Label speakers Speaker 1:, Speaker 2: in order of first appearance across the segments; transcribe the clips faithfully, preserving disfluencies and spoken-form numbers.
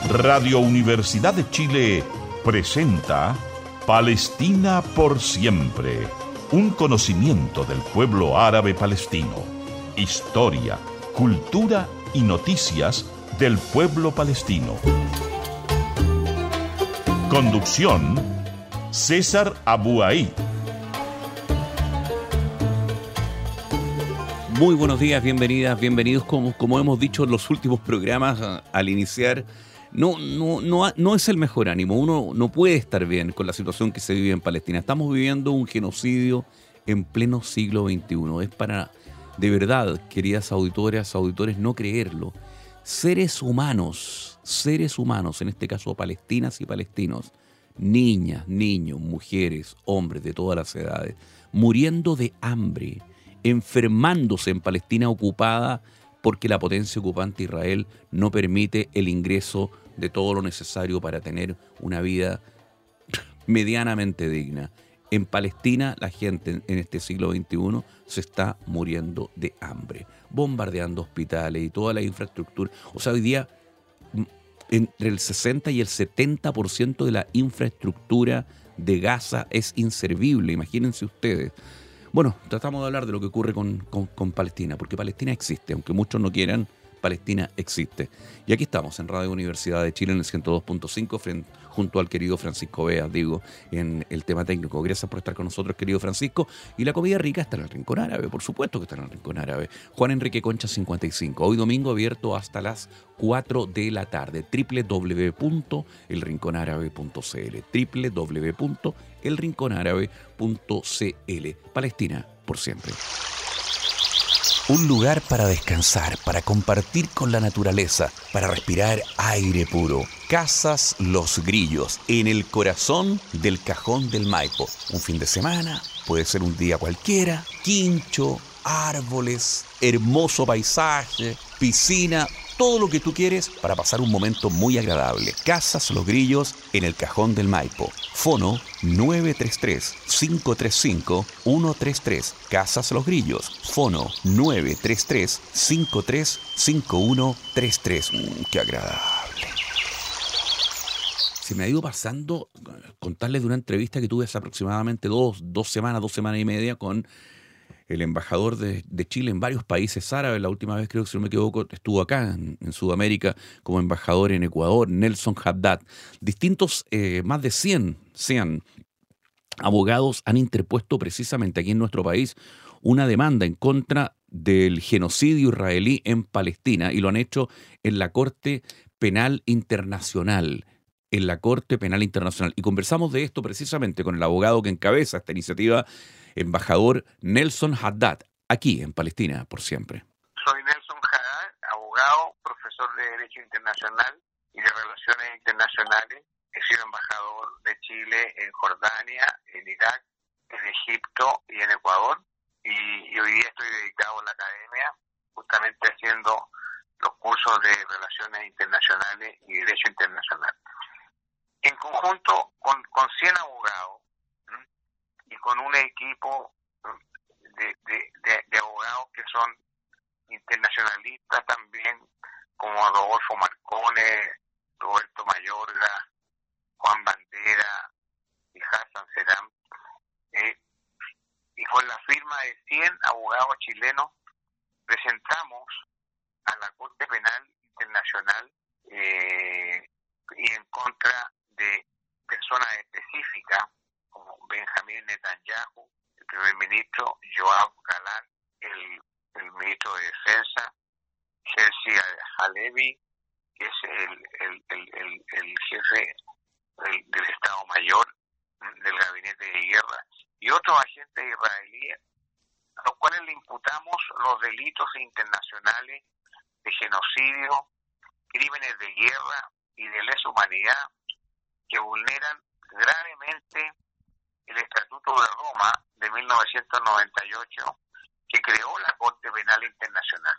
Speaker 1: Radio Universidad de Chile presenta Palestina por siempre, un conocimiento del pueblo árabe palestino, historia, cultura y noticias del pueblo palestino. Conducción, César Abuaí.
Speaker 2: Muy buenos días, bienvenidas, bienvenidos. Como, como hemos dicho en los últimos programas a, al iniciar, no, no, no, no es el mejor ánimo. Uno no puede estar bien con la situación que se vive en Palestina. Estamos viviendo un genocidio en pleno siglo veintiuno. Es para, de verdad, queridas auditoras, auditores, no creerlo. Seres humanos, seres humanos, en este caso palestinas y palestinos, niñas, niños, mujeres, hombres de todas las edades, muriendo de hambre, enfermándose en Palestina ocupada porque la potencia ocupante Israel no permite el ingreso de todo lo necesario para tener una vida medianamente digna. En Palestina la gente en este siglo veintiuno se está muriendo de hambre, bombardeando hospitales y toda la infraestructura. O sea, hoy día entre el sesenta y el setenta por ciento de la infraestructura de Gaza es inservible, imagínense ustedes. Bueno, tratamos de hablar de lo que ocurre con, con, con Palestina, porque Palestina existe, aunque muchos no quieran, Palestina existe. Y aquí estamos, en Radio Universidad de Chile, en el ciento dos punto cinco, frente, junto al querido Francisco Beas, digo, en el tema técnico. Gracias por estar con nosotros, querido Francisco. Y la comida rica está en el Rincón Árabe, por supuesto que está en el Rincón Árabe. Juan Enrique Concha cincuenta y cinco, hoy domingo abierto hasta las cuatro de la tarde. doble u doble u doble u punto el rincón árabe punto c l, doble u doble u doble u punto el rincón árabe punto c l. Palestina por siempre. Un lugar para descansar, para compartir con la naturaleza, para respirar aire puro. Casas Los Grillos, en el corazón del Cajón del Maipo. Un fin de semana, puede ser un día cualquiera, quincho, árboles, hermoso paisaje, piscina, todo lo que tú quieres para pasar un momento muy agradable. Casas Los Grillos en el Cajón del Maipo. Fono nueve tres tres, cinco tres cinco, uno tres tres. Casas Los Grillos. Fono nueve tres tres, cinco tres cinco, uno tres tres. Mm, ¡Qué agradable! Se me ha ido pasando contarles de una entrevista que tuve hace aproximadamente dos, dos semanas, dos semanas y media con el embajador de, de Chile en varios países árabes. La última vez, creo que si no me equivoco, estuvo acá en, en Sudamérica como embajador en Ecuador, Nelson Haddad. Distintos, eh, más de cien, cien abogados han interpuesto precisamente aquí en nuestro país una demanda en contra del genocidio israelí en Palestina, y lo han hecho en la Corte Penal Internacional. en la Corte Penal Internacional. Y conversamos de esto precisamente con el abogado que encabeza esta iniciativa, embajador Nelson Haddad, aquí en Palestina por siempre.
Speaker 3: Soy Nelson Haddad, abogado, profesor de Derecho Internacional y de Relaciones Internacionales. He sido embajador de Chile en Jordania, en Irak, en Egipto y en Ecuador. Y, y hoy día estoy dedicado a la academia, justamente haciendo los cursos de Relaciones Internacionales y Derecho Internacional. En conjunto con, con cien abogados, ¿m? y con un equipo de, de, de, de abogados que son internacionalistas también, como Rodolfo Marcone, Roberto Mayorga, Juan Bandera y Hassan Seram, eh, y con la firma de cien abogados chilenos presentamos a la Corte Penal Internacional eh, y en contra de personas específicas como Benjamín Netanyahu, el primer ministro, Yoav Galán, el, el ministro de Defensa, Herzi Halevi, que es el, el, el, el, el jefe del, del Estado Mayor del Gabinete de Guerra, y otros agentes israelíes, a los cuales le imputamos los delitos internacionales de genocidio, crímenes de guerra y de lesa humanidad que vulneran gravemente el Estatuto de Roma de mil novecientos noventa y ocho, que creó la Corte Penal Internacional.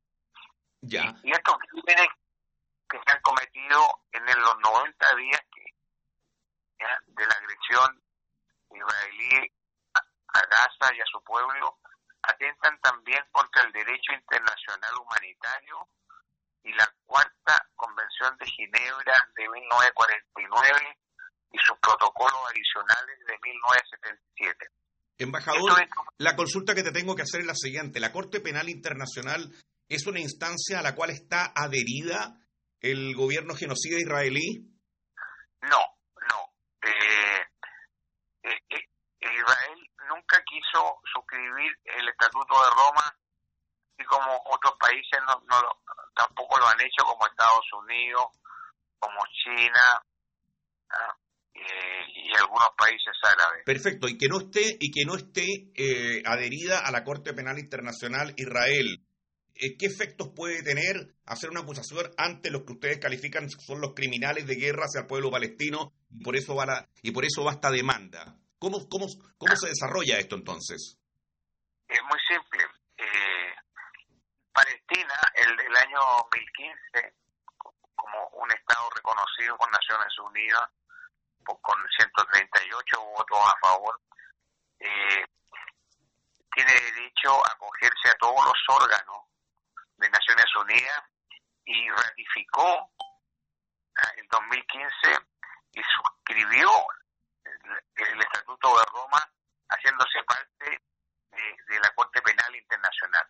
Speaker 2: Ya.
Speaker 3: Y, y estos crímenes que se han cometido en los noventa días que, ya, de la agresión israelí a, a Gaza y a su pueblo, atentan también contra el derecho internacional humanitario y la Cuarta Convención de Ginebra de mil novecientos cuarenta y nueve y sus protocolos adicionales de mil novecientos setenta y siete.
Speaker 4: Embajador, es... la consulta que te tengo que hacer es la siguiente. ¿La Corte Penal Internacional es una instancia a la cual está adherida el gobierno genocida israelí?
Speaker 3: No, no. Eh, eh, eh, Israel nunca quiso suscribir el Estatuto de Roma, y como otros países no, no lo, tampoco lo han hecho, como Estados Unidos, como China, ¿ah? eh, y algunos países árabes.
Speaker 4: Perfecto, y que no esté y que no esté eh, adherida a la Corte Penal Internacional Israel. ¿Qué efectos puede tener hacer una acusación ante los que ustedes califican son los criminales de guerra hacia el pueblo palestino y por eso va la, y por eso va esta demanda? ¿Cómo, cómo, cómo se desarrolla esto entonces?
Speaker 3: Es muy simple. Eh, Palestina, el, el año dos mil quince, como un Estado reconocido por Naciones Unidas, con ciento treinta y ocho votos a favor, eh, tiene derecho a acogerse a todos los órganos de Naciones Unidas y ratificó en dos mil quince y suscribió el, el Estatuto de Roma, haciéndose parte de, de la Corte Penal Internacional.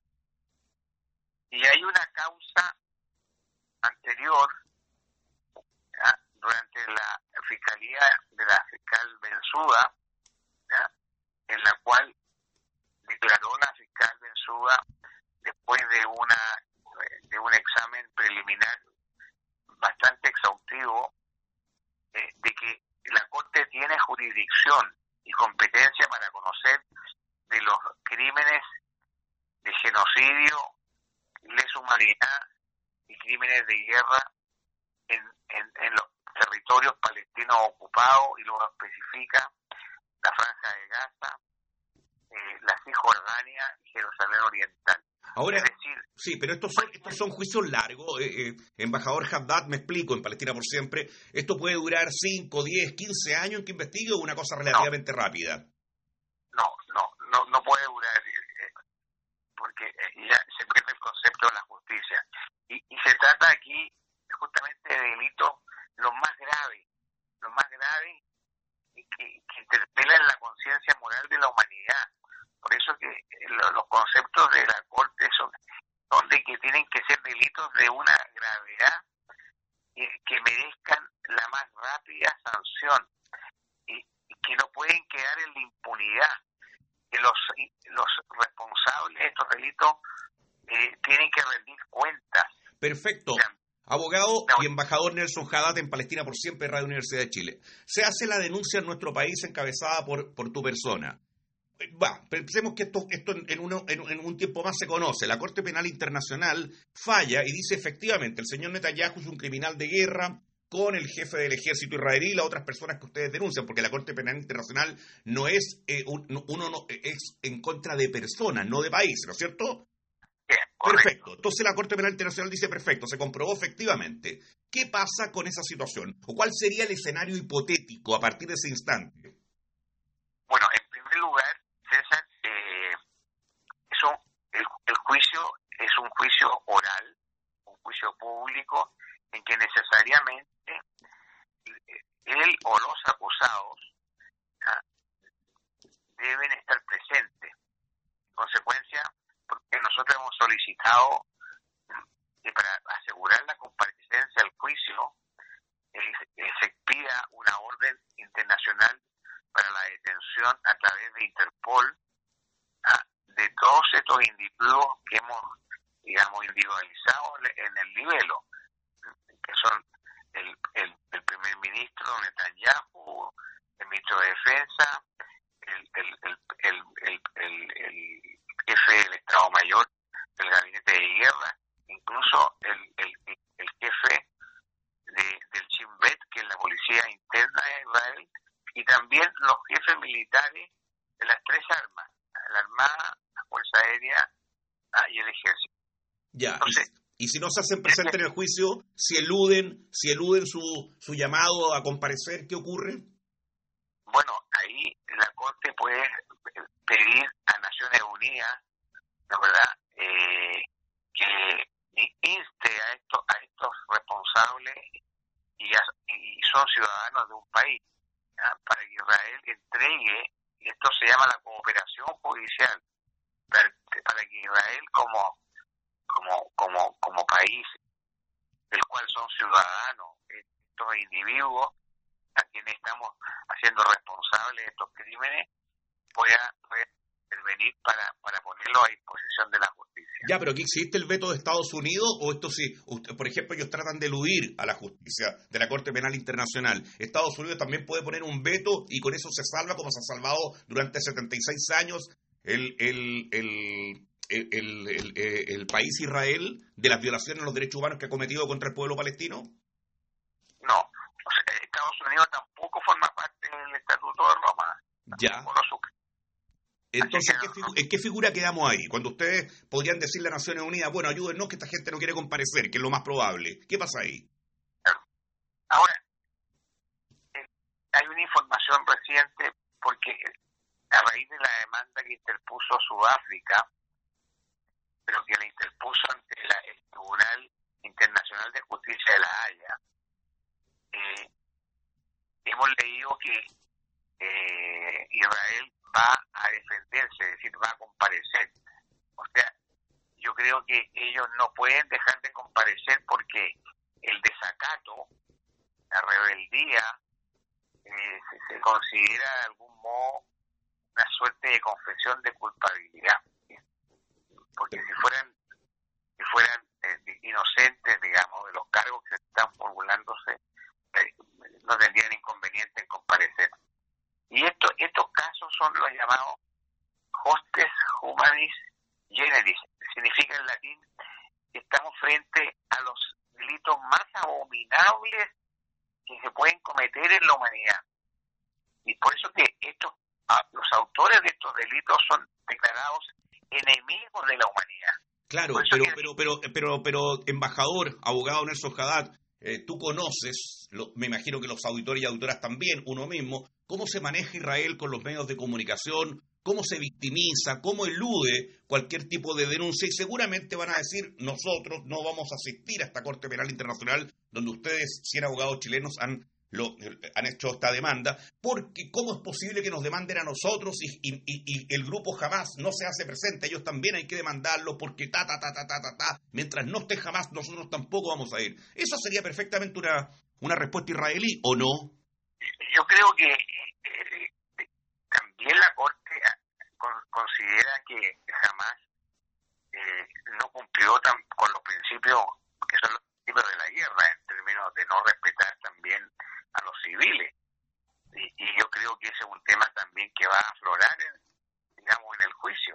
Speaker 3: Y hay una causa anterior, ¿ya?, durante la fiscalía de la fiscal Bensouda, ¿ya?, en la cual declaró la fiscal Bensouda, después de una de un examen preliminar bastante exhaustivo, eh, de que la Corte tiene jurisdicción y competencia para conocer de los crímenes de genocidio, lesa humanidad y crímenes de guerra en, en, en los territorios palestinos ocupados, y lo especifica la Franja de Gaza, eh, la Cisjordania y Jerusalén Oriental.
Speaker 4: Ahora,
Speaker 3: es decir,
Speaker 4: sí, pero estos son, estos son juicios largos. Eh, eh, embajador Haddad, me explico, en Palestina por Siempre, ¿esto puede durar cinco, diez, quince años en que investigue o una cosa relativamente
Speaker 3: no,
Speaker 4: rápida?
Speaker 3: No, no, no, no puede durar, eh, porque ya se pierde el concepto de la justicia. Y, y se trata aquí justamente de delitos los más graves, los más graves que, que interpelan la conciencia moral de la humanidad. Por eso que los conceptos de la Corte son, son de que tienen que ser delitos de una gravedad eh, que merezcan la más rápida sanción, y, y que no pueden quedar en la impunidad, que los, los responsables de estos delitos eh, tienen que rendir cuentas.
Speaker 4: Perfecto.
Speaker 3: Ya.
Speaker 4: Abogado y embajador Nelson Haddad en Palestina por Siempre, Radio Universidad de Chile. Se hace la denuncia en nuestro país encabezada por, por tu persona. Va, pensemos que esto, esto en, uno, en, en un tiempo más se conoce. La Corte Penal Internacional falla y dice efectivamente el señor Netanyahu es un criminal de guerra con el jefe del ejército israelí y las otras personas que ustedes denuncian, porque la Corte Penal Internacional no es, eh, un, uno no, es en contra de personas, no de países, ¿no es cierto?
Speaker 3: Bien,
Speaker 4: perfecto. Entonces la Corte Penal Internacional dice perfecto, se comprobó efectivamente. ¿Qué pasa con esa situación? ¿O cuál sería el escenario hipotético a partir de ese instante?
Speaker 3: Bueno, en primer lugar, César, eh, eso, el, el juicio es un juicio oral, un juicio público, en que necesariamente él o los acusados, ¿ah?, deben estar presentes. En consecuencia, porque nosotros hemos solicitado que para asegurar la comparecencia al juicio eh, eh, se expida una orden internacional para la detención a través de Interpol, ¿ah?, de todos estos individuos que hemos, digamos, individualizado en el libelo, que son el, el, el primer ministro Netanyahu, el ministro de Defensa, el, el, el, el, el, el, el jefe del Estado Mayor del Gabinete de Guerra, incluso el, el, el jefe de, del Shin Bet, que es la policía interna de Israel, y también los jefes militares de las tres armas, la Armada, la Fuerza Aérea, ah, y el Ejército.
Speaker 4: Ya,
Speaker 3: Entonces,
Speaker 4: y, y si no se hacen presentes en el juicio, si eluden, si eluden su, su llamado a comparecer, ¿qué ocurre?
Speaker 3: Bueno, ahí la Corte puede pedir a Naciones Unidas, la verdad, eh, que inste a estos responsables y, y son ciudadanos de un país, ¿ya? Para que Israel entregue, esto se llama la cooperación judicial, para, para que Israel como como como como país del cual son ciudadanos estos individuos a quienes estamos haciendo responsables de estos crímenes pueda, pueda intervenir para, para ponerlo a disposición de la justicia.
Speaker 4: Ya, pero aquí existe el veto de Estados Unidos, o esto sí, usted, por ejemplo, ellos tratan de eludir a la justicia de la Corte Penal Internacional. Estados Unidos también puede poner un veto y con eso se salva, como se ha salvado durante setenta y seis años el, el, el, el, el, el, el, el país Israel de las violaciones a los derechos humanos que ha cometido contra el pueblo palestino.
Speaker 3: No, o sea, Estados Unidos tampoco forma parte del Estatuto de Roma.
Speaker 4: Ya. Entonces, ¿qué figu- ¿en qué figura quedamos ahí? Cuando ustedes podrían decirle a Naciones Unidas, bueno, ayúdennos que esta gente no quiere comparecer, que es lo más probable. ¿Qué pasa ahí?
Speaker 3: Ahora, eh, hay una información reciente, porque a raíz de la demanda que interpuso Sudáfrica, pero que la interpuso ante la, el Tribunal Internacional de Justicia de La Haya, eh, hemos leído que eh, Israel va a defenderse, es decir, va a comparecer. O sea, yo creo que ellos no pueden dejar de comparecer porque el desacato, la rebeldía, eh, se, se considera de algún modo una suerte de confesión de culpabilidad. Porque si fueran, si fueran eh, inocentes, digamos, de los cargos que están formulándose, eh, no tendrían inconveniente en comparecer. Y esto, estos casos son los llamados hostes humanis generis. Significa en latín que estamos frente a los delitos más abominables que se pueden cometer en la humanidad. Y por eso que estos, los autores de estos delitos son declarados enemigos de la humanidad.
Speaker 4: Claro, pero, que... pero, pero, pero, pero, embajador, abogado Nelson Haddad, eh, tú conoces, lo, me imagino que los auditores y auditoras también, uno mismo, cómo se maneja Israel con los medios de comunicación, cómo se victimiza, cómo elude cualquier tipo de denuncia, y seguramente van a decir, nosotros no vamos a asistir a esta Corte Penal Internacional, donde ustedes, cien abogados chilenos, han, lo, han hecho esta demanda, porque ¿cómo es posible que nos demanden a nosotros y, y, y el grupo Hamás no se hace presente? Ellos también hay que demandarlo porque ta, ta, ta, ta, ta, ta, ta, mientras no esté Hamás, nosotros tampoco vamos a ir. Eso sería perfectamente una, una respuesta israelí, ¿o no?
Speaker 3: Yo creo que eh, también la Corte con, considera que jamás eh, no cumplió tan, con los principios que son los principios de la guerra, en términos de no respetar también a los civiles. Y, y yo creo que ese es un tema también que va a aflorar, en, digamos, en el juicio.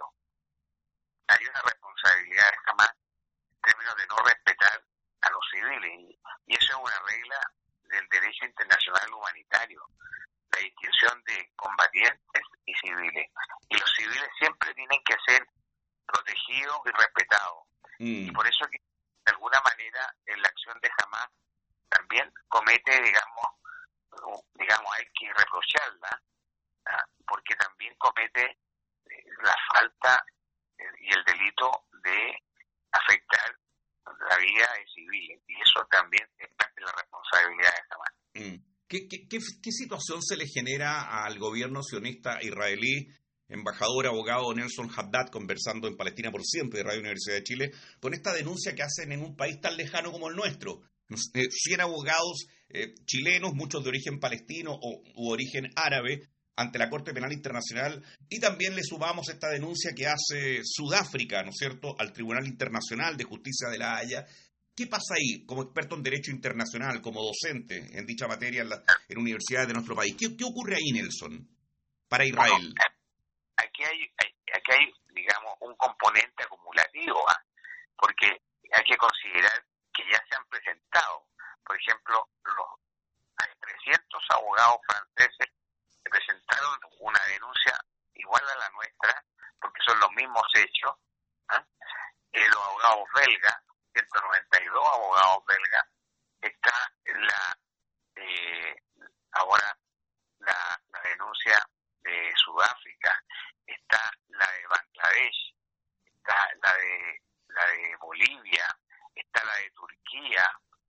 Speaker 3: Hay una responsabilidad de jamás en términos de no respetar a los civiles. Y, y eso es una regla del derecho internacional humanitario, la distinción de combatientes y civiles. Y los civiles siempre tienen que ser protegidos y respetados. Mm. Y por eso que, de alguna manera, en la acción de Hamás también comete, digamos, digamos hay que reprocharla, ¿ah? Porque también comete eh, la falta eh, y el delito de afectar la vida de civiles, y eso también es parte de la responsabilidad de Hamás.
Speaker 4: Mm. ¿Qué, qué, qué, ¿Qué situación se le genera al gobierno sionista israelí? Embajador, abogado Nelson Haddad, conversando en Palestina por Siempre de Radio Universidad de Chile, con esta denuncia que hacen en un país tan lejano como el nuestro. Eh, cien abogados eh, chilenos, muchos de origen palestino o, u origen árabe, ante la Corte Penal Internacional, y también le sumamos esta denuncia que hace Sudáfrica, ¿no es cierto?, al Tribunal Internacional de Justicia de La Haya. ¿Qué pasa ahí, como experto en Derecho Internacional, como docente en dicha materia en, la, en universidades de nuestro país? ¿Qué, qué ocurre ahí, Nelson, para Israel?
Speaker 3: Bueno, aquí hay, hay, aquí hay, digamos, un componente acumulativo, ¿eh? Porque hay que considerar que ya se han presentado, por ejemplo, los hay trescientos abogados franceses que presentaron una denuncia igual a la nuestra, porque son los mismos hechos, ¿eh? Eh, los abogados belgas, ciento noventa y dos abogados belgas, está la eh, ahora la, la denuncia de Sudáfrica, está la de Bangladesh, está la de la de Bolivia, está la de Turquía,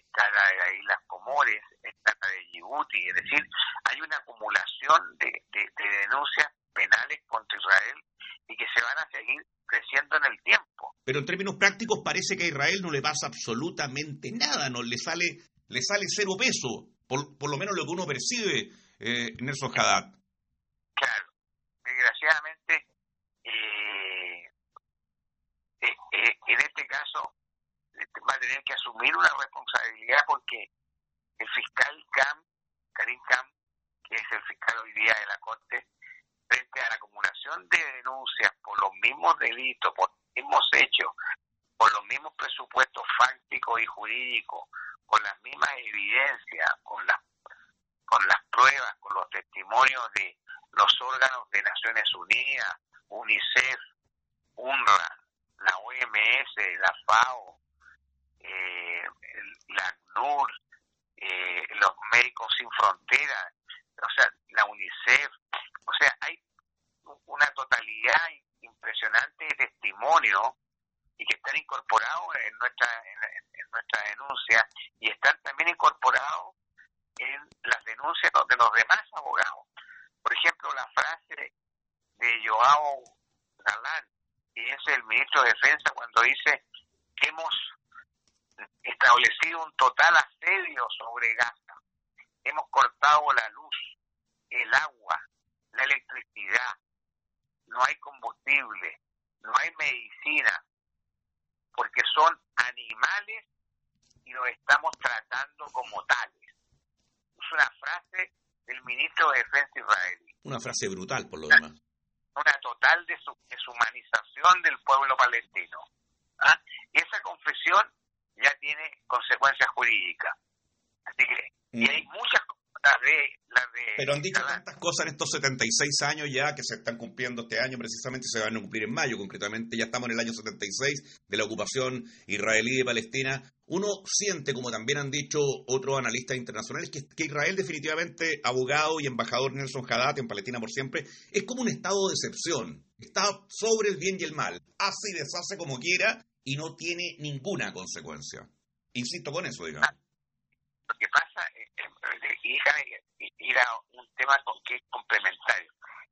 Speaker 3: está la de las Islas Comores, está la de Djibouti. Es decir, hay una acumulación de, de, de denuncias penales contra Israel y que se van a seguir creciendo en el tiempo.
Speaker 4: Pero en términos prácticos parece que a Israel no le pasa absolutamente nada, no le sale le sale cero peso, por, por lo menos lo que uno percibe, eh, Nelson Haddad.
Speaker 3: Claro, desgraciadamente, eh, eh, eh, en este caso va a tener que asumir una responsabilidad porque el fiscal Kam, Karim Kam, que es el fiscal hoy día de la Corte, frente a la acumulación de denuncias por los mismos delitos, por los mismos hechos, por los mismos presupuestos fácticos y jurídicos, con las mismas evidencias, con las con las pruebas, con los testimonios de los órganos de Naciones Unidas, UNICEF, UNRWA, la O M S, la FAO, eh, la ACNUR, eh, los Médicos Sin Fronteras, o sea, la UNICEF, o sea, hay una totalidad impresionante de testimonios y que están incorporados en nuestra en, en nuestra denuncia y están también incorporados en las denuncias de los demás abogados. Por ejemplo, la frase de Joao Galán, que es el ministro de Defensa, cuando dice que hemos establecido un total asedio sobre Gaza, hemos cortado la luz, el agua, la electricidad, no hay combustible, no hay medicina, porque son animales y los estamos tratando como tales. Es una frase del ministro de Defensa israelí.
Speaker 4: Una frase brutal, por lo demás.
Speaker 3: Una total deshumanización del pueblo palestino. ¿Ah? Y esa confesión ya tiene consecuencias jurídicas. Así que, mm. y hay muchas cosas de, las de...
Speaker 4: Pero han dicho tantas cosas en estos setenta y seis años ya que se están cumpliendo este año, precisamente se van a cumplir en mayo, concretamente ya estamos en el año setenta y seis de la ocupación israelí de Palestina. Uno siente, como también han dicho otros analistas internacionales, que, que Israel definitivamente, abogado y embajador Nelson Haddad en Palestina por siempre, es como un estado de excepción. Está sobre el bien y el mal, hace y deshace como quiera y no tiene ninguna consecuencia. Insisto con eso, digamos.
Speaker 3: Lo que pasa es que ir a un tema que es complementario.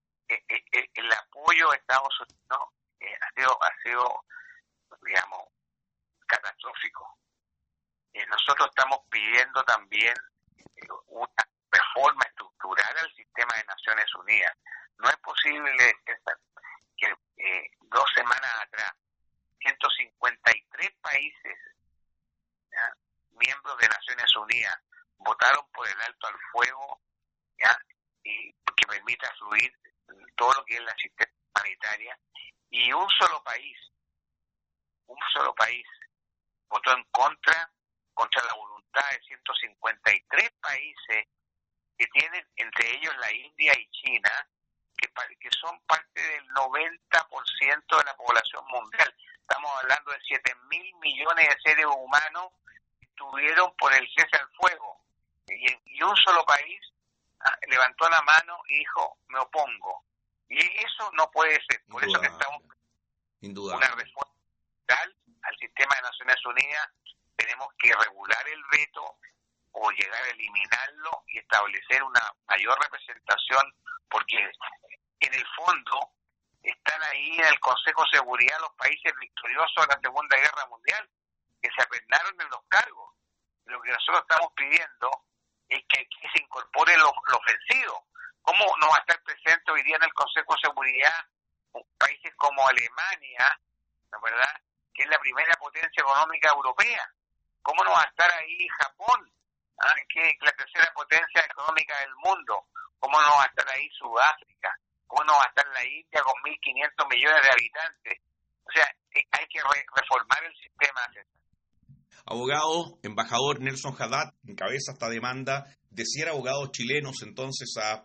Speaker 3: El apoyo de Estados Unidos ha sido, ha sido, digamos, catastrófico. Nosotros estamos pidiendo también una reforma estructural al sistema de Naciones Unidas. No es posible que eh, dos semanas atrás ciento cincuenta y tres países, ¿ya?, miembros de Naciones Unidas, votaron por el alto al fuego, ¿ya?, y que permita fluir todo lo que es la asistencia humanitaria, y un solo país, un solo país votó en contra, contra la voluntad de ciento cincuenta y tres países que tienen, entre ellos la India y China, que, que son parte del noventa por ciento de la población mundial. Estamos hablando de siete mil millones de seres humanos que estuvieron por el cese al fuego. Y, y un solo país ah, levantó la mano y dijo, me opongo. Y eso no puede ser. Por eso que estamos una reforma al sistema de Naciones Unidas. Tenemos que regular el veto o llegar a eliminarlo y establecer una mayor representación, porque en el fondo están ahí en el Consejo de Seguridad los países victoriosos de la Segunda Guerra Mundial, que se apernaron en los cargos. Lo que nosotros estamos pidiendo es que, que se incorporen los, los vencidos. ¿Cómo no va a estar presente hoy día en el Consejo de Seguridad países como Alemania, ¿no, verdad?, que es la primera potencia económica europea? ¿Cómo no va a estar ahí Japón, ¿ah?, que es la tercera potencia económica del mundo? ¿Cómo no va a estar ahí Sudáfrica? ¿Cómo no va a estar la India con mil quinientos millones de habitantes? O sea, hay que re- reformar el sistema.
Speaker 4: Abogado, embajador Nelson Haddad encabeza esta demanda de cien abogados chilenos entonces a,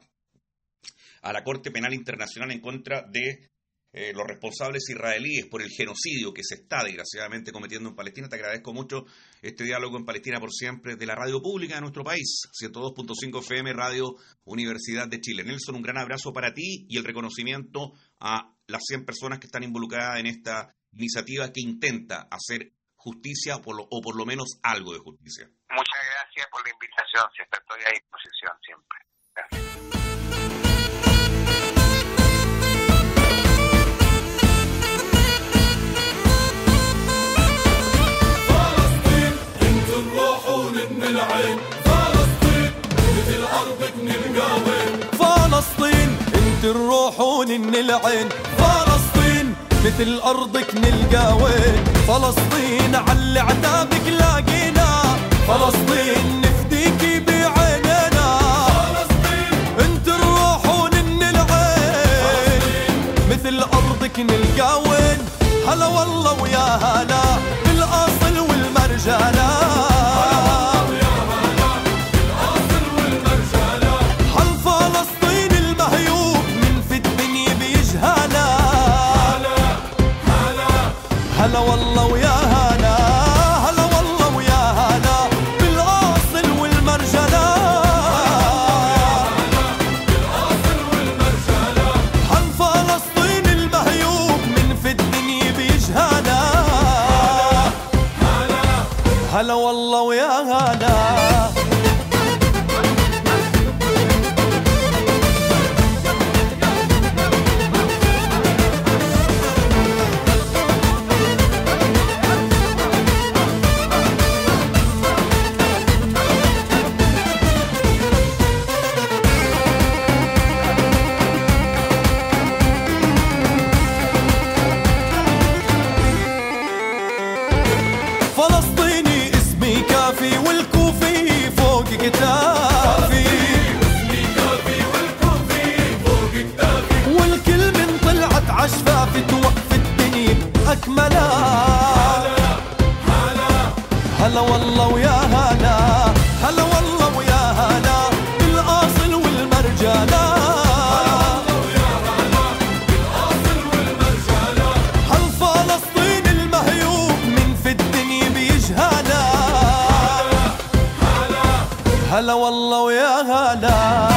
Speaker 4: a la Corte Penal Internacional en contra de eh, los responsables israelíes por el genocidio que se está desgraciadamente cometiendo en Palestina. Te agradezco mucho este diálogo en Palestina por siempre de la radio pública de nuestro país, ciento dos punto cinco F M, Radio Universidad de Chile. Nelson, un gran abrazo para ti y el reconocimiento a las cien personas que están involucradas en esta iniciativa que intenta hacer justicia o por lo, o por lo menos algo de justicia.
Speaker 3: Muchas gracias por la invitación, siempre estoy a disposición siempre. Gracias.
Speaker 5: فلسطين انت الروح ونن العين، فلسطين مثل ارضك نلقى وين، فلسطين على عتابك لاقينا، فلسطين نفديكي بعيننا، فلسطين انت الروح ونن العين، مثل ارضك نلقى وين، هلا والله ويا هلا بالاصل والمرجله، هلا والله ويا هلا، هلا والله ويا هلا بالاصل والمرجله، عن فلسطين المهيوب من في الدنيا بيجهلا، هلا والله ويا هلا. فلسطيني اسمي كافي والكوفي فوق كتافي، اسمي كافي والكوفي فوق كتافي، والكلمة طلعت عشفافي توقف الدنيا أكملها، هلا هلا والله ويا هلا، هلا والله ويا هلا بالأصل والمرجلة، هلا والله ويا هلا.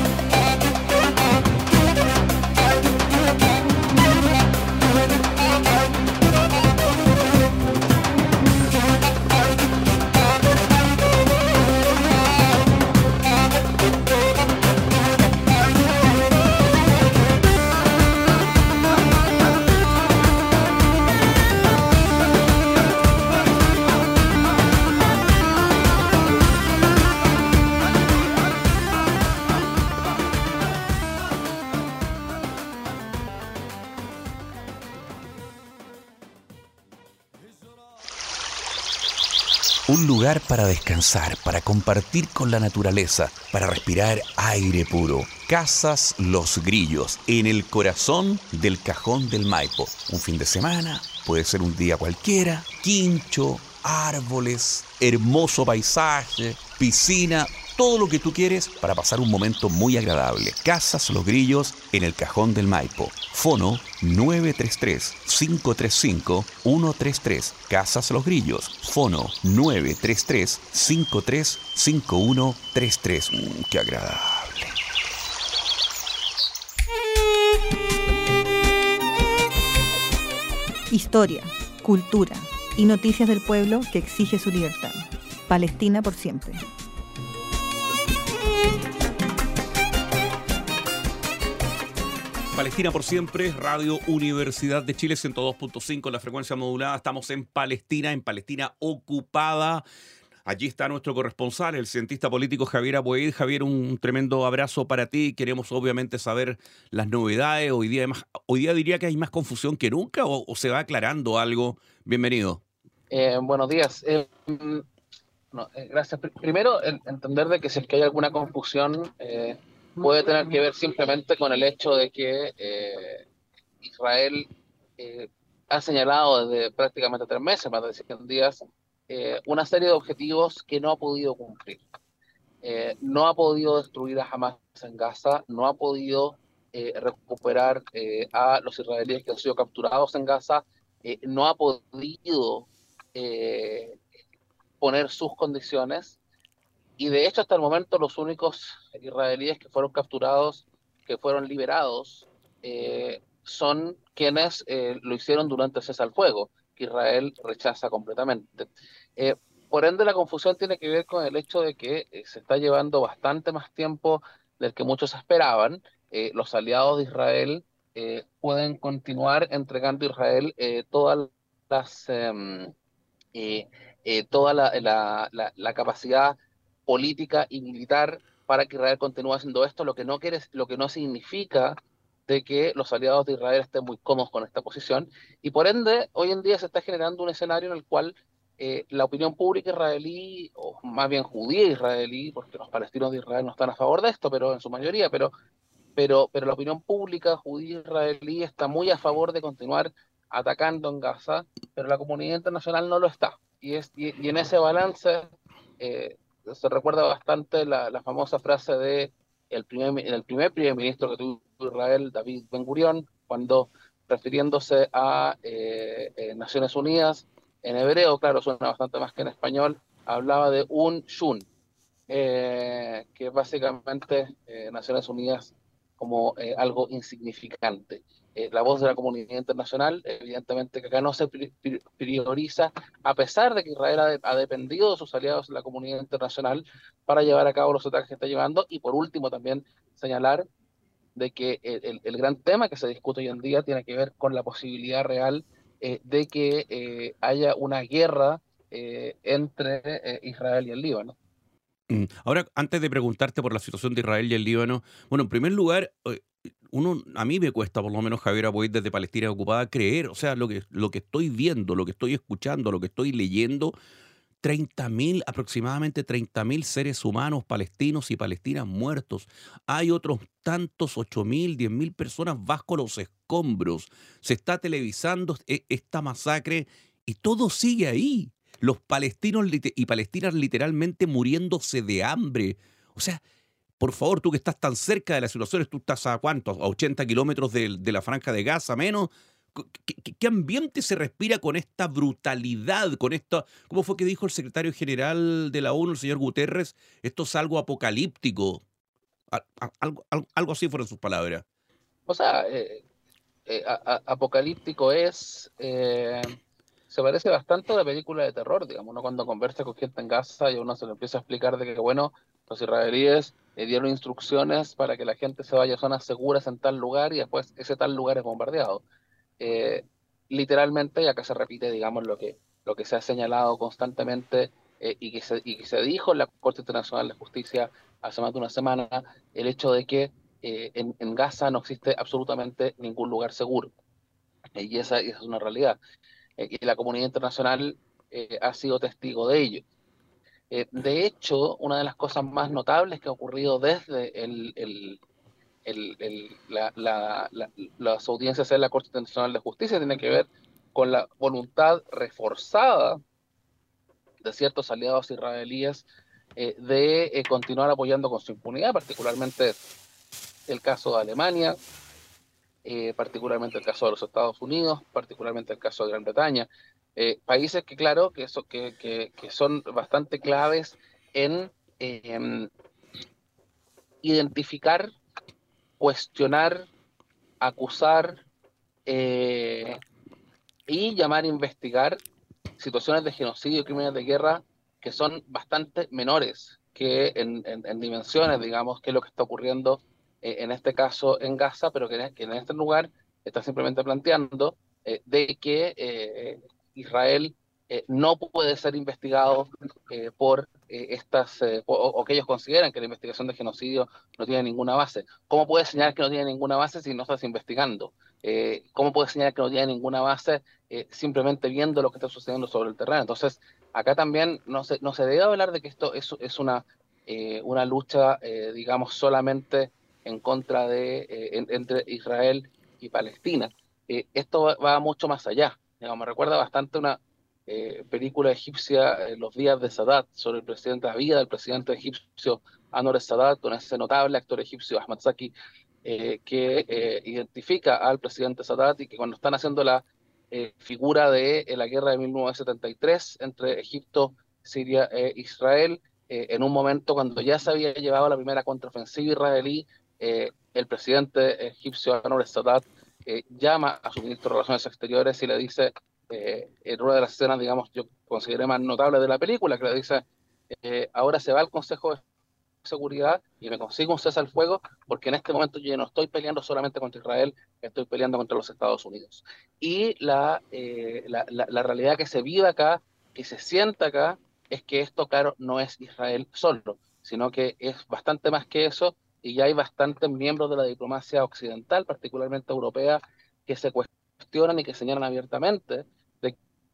Speaker 2: Un lugar para descansar, para compartir con la naturaleza, para respirar aire puro. Casas Los Grillos, en el corazón del Cajón del Maipo. Un fin de semana, puede ser un día cualquiera, quincho, árboles, hermoso paisaje, piscina, todo lo que tú quieres para pasar un momento muy agradable. Casas Los Grillos en el Cajón del Maipo. Fono nueve tres tres, cinco tres cinco, uno tres tres. Casas Los Grillos. Fono nueve tres tres, cinco tres cinco, uno tres tres. Mm, ¡qué agradable!
Speaker 6: Historia, cultura y noticias del pueblo que exige su libertad. Palestina por siempre.
Speaker 2: Palestina por siempre, Radio Universidad de Chile, ciento dos punto cinco, la frecuencia modulada. Estamos en Palestina, en Palestina ocupada. Allí está nuestro corresponsal, el cientista político Javier Aboid. Javier, un tremendo abrazo para ti. Queremos obviamente saber las novedades. Hoy día, además, hoy día diría que hay más confusión que nunca, o, o se va aclarando algo. Bienvenido.
Speaker 7: Eh, buenos días. Eh, no, eh, gracias. Primero, el, entender de que si es que hay alguna confusión... Eh, puede tener que ver simplemente con el hecho de que eh, Israel eh, ha señalado desde prácticamente tres meses, más de cien días, eh, una serie de objetivos que no ha podido cumplir. Eh, no ha podido destruir a Hamas en Gaza, no ha podido eh, recuperar eh, a los israelíes que han sido capturados en Gaza, eh, no ha podido eh, poner sus condiciones. Y de hecho, hasta el momento, los únicos israelíes que fueron capturados, que fueron liberados, eh, son quienes eh, lo hicieron durante el cese al fuego, que Israel rechaza completamente. Eh, por ende, la confusión tiene que ver con el hecho de que eh, se está llevando bastante más tiempo del que muchos esperaban. Eh, los aliados de Israel eh, pueden continuar entregando a Israel eh, todas las... Eh, eh, eh, toda la, la, la, la capacidad política y militar para que Israel continúe haciendo esto, lo que no quiere, lo que no significa de que los aliados de Israel estén muy cómodos con esta posición, y por ende hoy en día se está generando un escenario en el cual eh, la opinión pública israelí, o más bien judía israelí, porque los palestinos de Israel no están a favor de esto, pero en su mayoría, pero, pero, pero la opinión pública judía israelí está muy a favor de continuar atacando en Gaza, pero la comunidad internacional no lo está. Y, es, y, y en ese balance eh, se recuerda bastante la, la famosa frase de el primer, el primer primer ministro que tuvo Israel, David Ben Gurión, cuando refiriéndose a eh, eh, Naciones Unidas, en hebreo, claro, suena bastante más que en español, hablaba de un shun, eh, que es básicamente eh, Naciones Unidas como eh, algo insignificante. Eh, la voz de la comunidad internacional, evidentemente que acá no se pri prioriza, a pesar de que Israel ha, de, ha dependido de sus aliados en la comunidad internacional para llevar a cabo los ataques que está llevando, y por último también señalar de que el, el, el gran tema que se discute hoy en día tiene que ver con la posibilidad real eh, de que eh, haya una guerra eh, entre eh, Israel y el Líbano.
Speaker 2: Ahora, antes de preguntarte por la situación de Israel y el Líbano, bueno, en primer lugar, uno, a mí me cuesta, por lo menos, Javier Aboid, desde Palestina Ocupada, creer, o sea, lo que, lo que estoy viendo, lo que estoy escuchando, lo que estoy leyendo, treinta mil, aproximadamente treinta mil seres humanos palestinos y palestinas muertos. Hay otros tantos, ocho mil, diez mil personas bajo los escombros. Se está televisando esta masacre y todo sigue ahí. Los palestinos y palestinas literalmente muriéndose de hambre. O sea, por favor, tú que estás tan cerca de las situaciones, tú estás a cuántos, a ochenta kilómetros de, de la franja de Gaza, menos. ¿Qué, qué, ¿Qué ambiente se respira con esta brutalidad, con esta, cómo fue que dijo el secretario general de la ONU, el señor Guterres? Esto es algo apocalíptico. A, a, algo, algo, algo así fueron sus palabras.
Speaker 7: O sea, eh, eh, a, a, apocalíptico es... Eh... se parece bastante a la película de terror, digamos, uno cuando conversa con gente en Gaza y uno se le empieza a explicar de que, bueno, los israelíes eh, dieron instrucciones para que la gente se vaya a zonas seguras en tal lugar y después ese tal lugar es bombardeado. Eh, literalmente, y acá se repite, digamos, lo que, lo que se ha señalado constantemente eh, y, que se, y que se dijo en la Corte Internacional de Justicia hace más de una semana, el hecho de que eh, en, en Gaza no existe absolutamente ningún lugar seguro. Eh, y, esa, y esa es una realidad. Y la comunidad internacional eh, ha sido testigo de ello. Eh, de hecho, una de las cosas más notables que ha ocurrido desde el, el, el, el, la, la, la, las audiencias en la Corte Internacional de Justicia tiene que ver con la voluntad reforzada de ciertos aliados israelíes eh, de eh, continuar apoyando con su impunidad, particularmente el caso de Alemania, Eh, particularmente el caso de los Estados Unidos, particularmente el caso de Gran Bretaña, eh, países que claro que, so, que, que, que son bastante claves en eh, identificar, cuestionar, acusar eh, y llamar a investigar situaciones de genocidio y crímenes de guerra que son bastante menores que en, en, en dimensiones, digamos, que es lo que está ocurriendo en este caso en Gaza, pero que en, que en este lugar está simplemente planteando eh, de que eh, Israel eh, no puede ser investigado eh, por eh, estas, eh, o, o que ellos consideran que la investigación de genocidio no tiene ninguna base. ¿Cómo puede señalar que no tiene ninguna base si no estás investigando? Eh, ¿Cómo puede señalar que no tiene ninguna base eh, simplemente viendo lo que está sucediendo sobre el terreno? Entonces, acá también no se, no se debe hablar de que esto es, es una, eh, una lucha, eh, digamos, solamente en contra de, eh, en, entre Israel y Palestina. Eh, esto va, va mucho más allá. Digamos, me recuerda bastante una eh, película egipcia, eh, Los días de Sadat, sobre el presidente, la vida del presidente egipcio Anwar Sadat, con ese notable actor egipcio Ahmad Zaki, eh, que eh, identifica al presidente Sadat y que cuando están haciendo la eh, figura de eh, la guerra de mil novecientos setenta y tres entre Egipto, Siria e Israel, eh, en un momento cuando ya se había llevado la primera contraofensiva israelí, Eh, el presidente egipcio Anwar Sadat eh, llama a su ministro de Relaciones Exteriores y le dice eh, en una de las escenas, digamos, yo consideré más notable de la película, que le dice, eh, ahora se va al Consejo de Seguridad y me consigo un cese al fuego, porque en este momento yo no estoy peleando solamente contra Israel, estoy peleando contra los Estados Unidos. Y la, eh, la, la, la realidad que se vive acá, que se siente acá, es que esto, claro, no es Israel solo, sino que es bastante más que eso, y ya hay bastantes miembros de la diplomacia occidental, particularmente europea, que se cuestionan y que señalan abiertamente de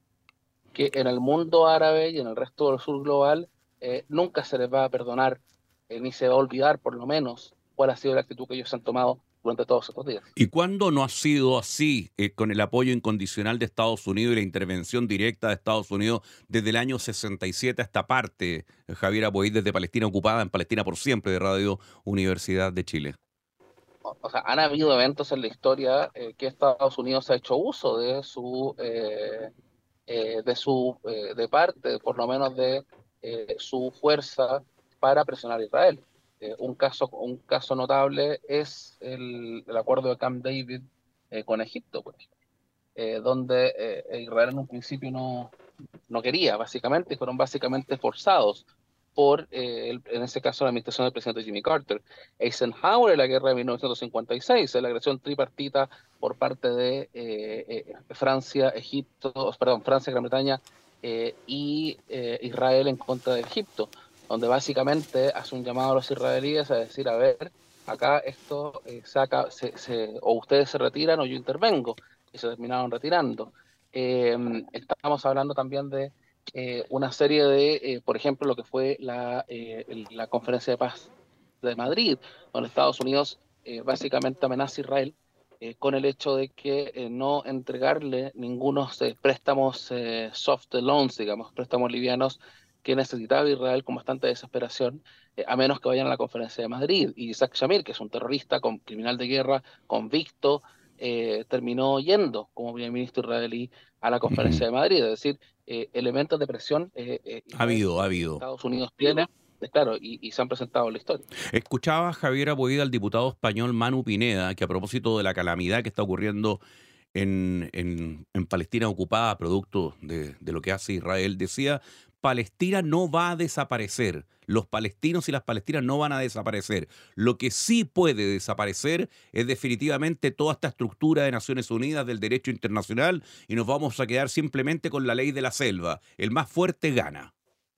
Speaker 7: que en el mundo árabe y en el resto del sur global eh, nunca se les va a perdonar, eh, ni se va a olvidar, por lo menos, cuál ha sido la actitud que ellos han tomado durante todos estos días.
Speaker 2: ¿Y cuándo no ha sido así, eh, con el apoyo incondicional de Estados Unidos y la intervención directa de Estados Unidos desde el año sesenta y siete a esta parte? eh, Javier Aboid, desde Palestina Ocupada, en Palestina por Siempre, de Radio Universidad de Chile.
Speaker 7: O, o sea, han habido eventos en la historia eh, que Estados Unidos ha hecho uso de su, eh, eh, de su, eh, de parte, por lo menos de eh, su fuerza para presionar a Israel. Eh, un caso, un caso notable es el, el acuerdo de Camp David eh, con Egipto, por ejemplo, eh, donde eh, Israel en un principio no, no quería, básicamente, y fueron básicamente forzados por, eh, el, en ese caso, la administración del presidente Jimmy Carter. Eisenhower en la guerra de mil novecientos cincuenta y seis, en la agresión tripartita por parte de eh, eh, Francia, Egipto, perdón, Francia, Gran Bretaña eh, y eh, Israel en contra de Egipto, donde básicamente hace un llamado a los israelíes a decir, a ver, acá esto eh, saca, se, se, o ustedes se retiran o yo intervengo, y se terminaron retirando. Eh, estamos hablando también de eh, una serie de, eh, por ejemplo, lo que fue la, eh, la conferencia de paz de Madrid, donde Estados Unidos eh, básicamente amenaza a Israel eh, con el hecho de que eh, no entregarle ningunos eh, préstamos eh, soft loans, digamos, préstamos livianos que necesitaba Israel con bastante desesperación, eh, a menos que vayan a la conferencia de Madrid. Y Isaac Shamir, que es un terrorista, con, criminal de guerra, convicto, eh, terminó yendo como primer ministro israelí a la conferencia
Speaker 2: Uh-huh.
Speaker 7: de Madrid. Es decir, eh, elementos de presión eh, eh,
Speaker 2: Ha habido, ha habido.
Speaker 7: Estados Unidos tiene, claro, y, y se han presentado en la historia.
Speaker 2: Escuchaba a Javier Aboid, al diputado español Manu Pineda, que a propósito de la calamidad que está ocurriendo en, en, en Palestina ocupada, producto de, de lo que hace Israel, decía: Palestina no va a desaparecer, los palestinos y las palestinas no van a desaparecer. Lo que sí puede desaparecer es definitivamente toda esta estructura de Naciones Unidas, del derecho internacional, y nos vamos a quedar simplemente con la ley de la selva. El más fuerte gana.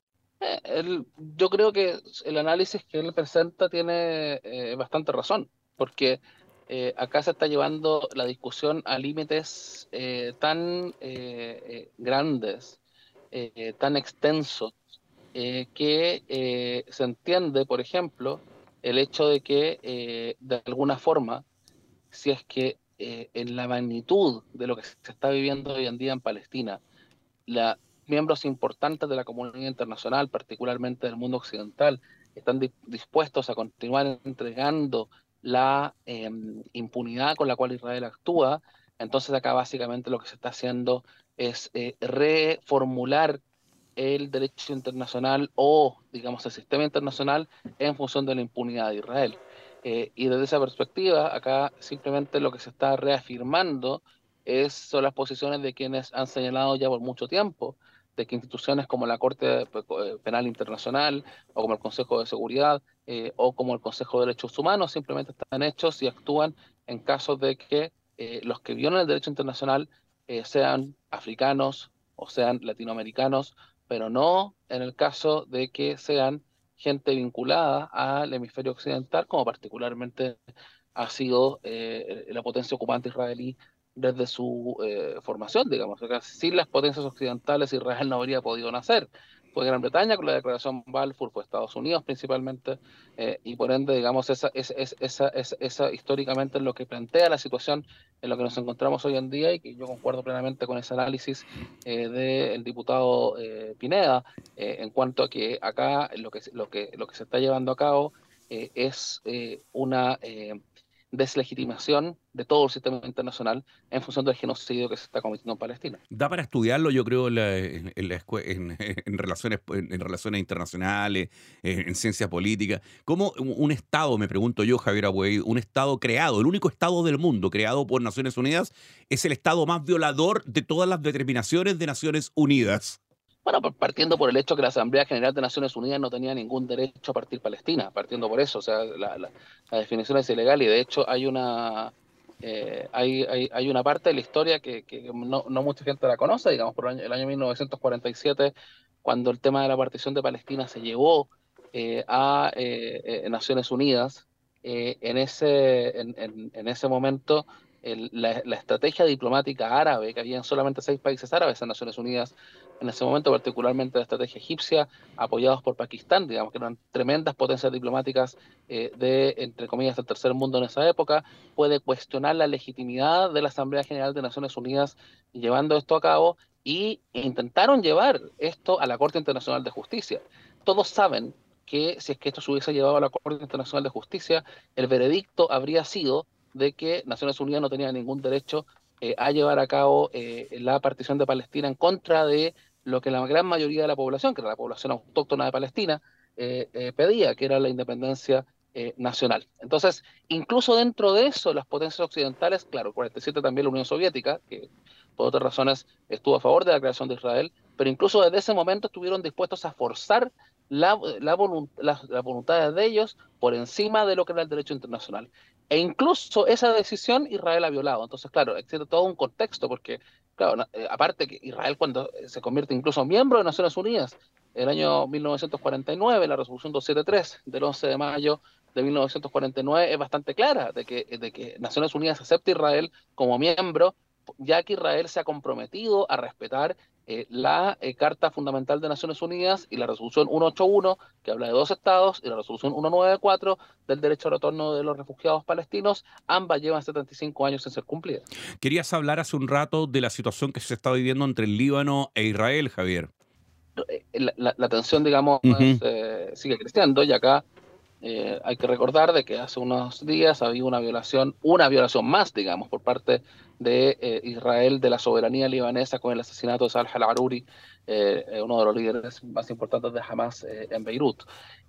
Speaker 7: Eh, él, yo creo que el análisis que él presenta tiene eh, bastante razón, porque eh, acá se está llevando la discusión a límites eh, tan eh, eh, grandes, eh, tan extensos, eh, que eh, se entiende, por ejemplo, el hecho de que eh, de alguna forma, si es que eh, en la magnitud de lo que se está viviendo hoy en día en Palestina, la, miembros importantes de la comunidad internacional, particularmente del mundo occidental, están di dispuestos a continuar entregando la eh, impunidad con la cual Israel actúa. Entonces acá básicamente lo que se está haciendo es eh, reformular el derecho internacional o, digamos, el sistema internacional en función de la impunidad de Israel. Eh, y desde esa perspectiva, acá simplemente lo que se está reafirmando es, son las posiciones de quienes han señalado ya por mucho tiempo de que instituciones como la Corte Penal Internacional o como el Consejo de Seguridad eh, o como el Consejo de Derechos Humanos simplemente están hechos y actúan en casos de que eh, los que violan el derecho internacional eh, sean africanos o sean latinoamericanos, pero no en el caso de que sean gente vinculada al hemisferio occidental, como particularmente ha sido eh, la potencia ocupante israelí desde su eh, formación, digamos. O sea, sin las potencias occidentales Israel no habría podido nacer. Fue Gran Bretaña con la declaración Balfour, fue Estados Unidos principalmente, eh, y por ende, digamos, esa, esa, esa, esa, esa históricamente es lo que plantea la situación en lo que nos encontramos hoy en día, y que yo concuerdo plenamente con ese análisis eh, del diputado eh, Pineda, eh, en cuanto a que acá lo que, lo que, lo que se está llevando a cabo eh, es eh, una... Eh, deslegitimación de todo el sistema internacional en función del genocidio que se está cometiendo en Palestina.
Speaker 2: Da para estudiarlo, yo creo, en, la, en, en, la escue- en, en relaciones, en, en relaciones internacionales, en, en ciencias políticas. ¿Cómo un, un Estado, me pregunto yo, Javier Abuey, un Estado creado, el único Estado del mundo creado por Naciones Unidas, es el Estado más violador de todas las determinaciones de Naciones Unidas?
Speaker 7: Bueno, partiendo por el hecho que la Asamblea General de Naciones Unidas no tenía ningún derecho a partir Palestina, partiendo por eso, o sea, la, la, la definición es ilegal y de hecho hay una eh, hay, hay, hay una parte de la historia que, que no, no mucha gente la conoce, digamos, por el año, el año mil novecientos cuarenta y siete, cuando el tema de la partición de Palestina se llevó eh, a eh, eh, Naciones Unidas, eh, en, ese, en, en, en ese momento el, la, la estrategia diplomática árabe, que habían solamente seis países árabes en Naciones Unidas, en ese momento, particularmente la estrategia egipcia, apoyados por Pakistán, digamos que eran tremendas potencias diplomáticas eh, de, entre comillas, del tercer mundo en esa época, puede cuestionar la legitimidad de la Asamblea General de Naciones Unidas llevando esto a cabo y intentaron llevar esto a la Corte Internacional de Justicia. Todos saben que si es que esto se hubiese llevado a la Corte Internacional de Justicia, el veredicto habría sido de que Naciones Unidas no tenía ningún derecho eh, a llevar a cabo eh, la partición de Palestina en contra de lo que la gran mayoría de la población, que era la población autóctona de Palestina, eh, eh, pedía, que era la independencia eh, nacional. Entonces, incluso dentro de eso, las potencias occidentales, claro, cuarenta y siete también la Unión Soviética, que por otras razones estuvo a favor de la creación de Israel, pero incluso desde ese momento estuvieron dispuestos a forzar la, la volunt las, las voluntades de ellos por encima de lo que era el derecho internacional. E incluso esa decisión Israel ha violado. Entonces, claro, existe todo un contexto, porque claro, eh, aparte que Israel cuando se convierte incluso en miembro de Naciones Unidas, el año mil novecientos cuarenta y nueve, la resolución doscientos setenta y tres del once de mayo de mil novecientos cuarenta y nueve es bastante clara de que, de que Naciones Unidas acepta a Israel como miembro, ya que Israel se ha comprometido a respetar eh, la eh, Carta Fundamental de Naciones Unidas y la resolución ciento ochenta y uno, que habla de dos estados, y la resolución ciento noventa y cuatro del derecho al retorno de los refugiados palestinos. Ambas llevan setenta y cinco años sin ser cumplidas.
Speaker 2: Querías hablar hace un rato de la situación que se está viviendo entre el Líbano e Israel, Javier.
Speaker 7: La, la, la tensión, digamos,
Speaker 2: Uh-huh.
Speaker 7: es, eh, sigue creciendo, y acá eh, hay que recordar de que hace unos días había una violación, una violación más, digamos, por parte de eh, Israel de la soberanía libanesa con el asesinato de Salah al-Aruri, eh, uno de los líderes más importantes de Hamas eh, en Beirut.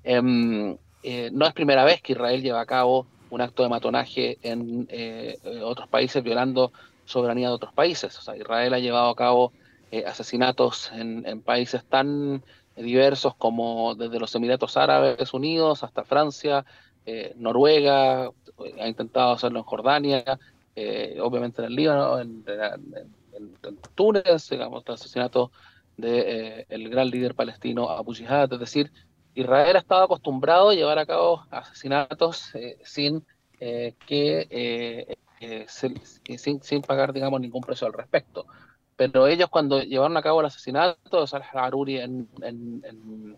Speaker 7: Eh, eh, no es primera vez que Israel lleva a cabo un acto de matonaje en eh, otros países, violando soberanía de otros países. O sea, Israel ha llevado a cabo eh, asesinatos en, en países tan diversos como desde los Emiratos Árabes Unidos hasta Francia, eh, Noruega, ha intentado hacerlo en Jordania, eh, obviamente en el Líbano, en, en, en, en Túnez, digamos, el asesinato del de, eh, gran líder palestino Abu Jihad. Es decir, Israel ha estado acostumbrado a llevar a cabo asesinatos eh, sin eh, que eh, eh, se, sin, sin pagar, digamos, ningún precio al respecto. Pero ellos, cuando llevaron a cabo el asesinato de Salah al-Aruri en, en, en,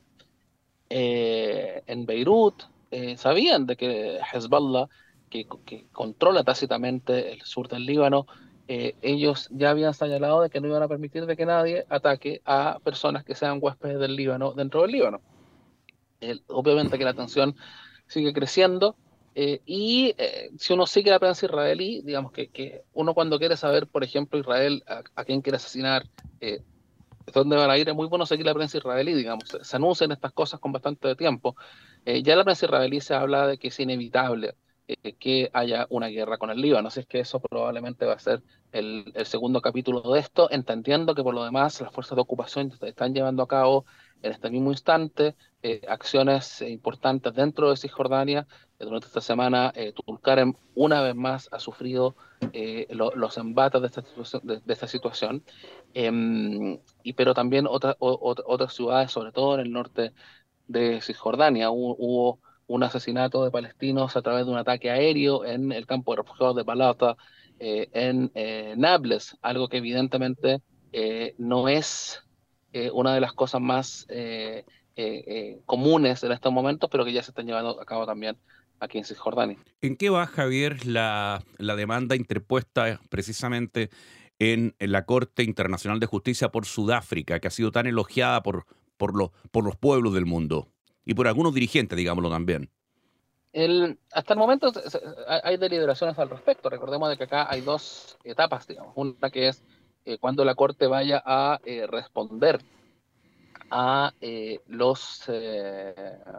Speaker 7: eh, en Beirut, eh, sabían de que Hezbollah, que, que controla tácitamente el sur del Líbano, eh, ellos ya habían señalado de que no iban a permitir de que nadie ataque a personas que sean huéspedes del Líbano dentro del Líbano. Eh, obviamente que la tensión sigue creciendo. Eh, y eh, si uno sigue la prensa israelí, digamos que, que uno cuando quiere saber, por ejemplo, Israel a, a quién quiere asesinar, eh, dónde van a ir, es muy bueno seguir la prensa israelí, digamos, se, se anuncian estas cosas con bastante tiempo. Eh, ya la prensa israelí se habla de que es inevitable eh, que haya una guerra con el Líbano, así es que eso probablemente va a ser el, el segundo capítulo de esto, entendiendo que por lo demás las fuerzas de ocupación están llevando a cabo en este mismo instante eh, acciones importantes dentro de Cisjordania. Eh, durante esta semana eh, Tulkarem una vez más ha sufrido eh, lo, los embates de esta situación, de, de esta situación. Eh, y, pero también otra, o, otras ciudades, sobre todo en el norte de Cisjordania, hubo, hubo un asesinato de palestinos a través de un ataque aéreo en el campo de refugiados de Balata, eh, en eh, Nablus, algo que evidentemente eh, no es Eh, una de las cosas más eh, eh, eh, comunes en estos momentos, pero que ya se están llevando a cabo también aquí en Cisjordania.
Speaker 2: ¿En qué va, Javier, la, la demanda interpuesta precisamente en, en la Corte Internacional de Justicia por Sudáfrica, que ha sido tan elogiada por, por, los, por los pueblos del mundo y por algunos dirigentes, digámoslo también?
Speaker 7: El, hasta el momento se- se- hay hay deliberaciones al respecto. Recordemos de que acá hay dos etapas, digamos. Una que es eh, cuando la Corte vaya a eh, responder a eh, los eh,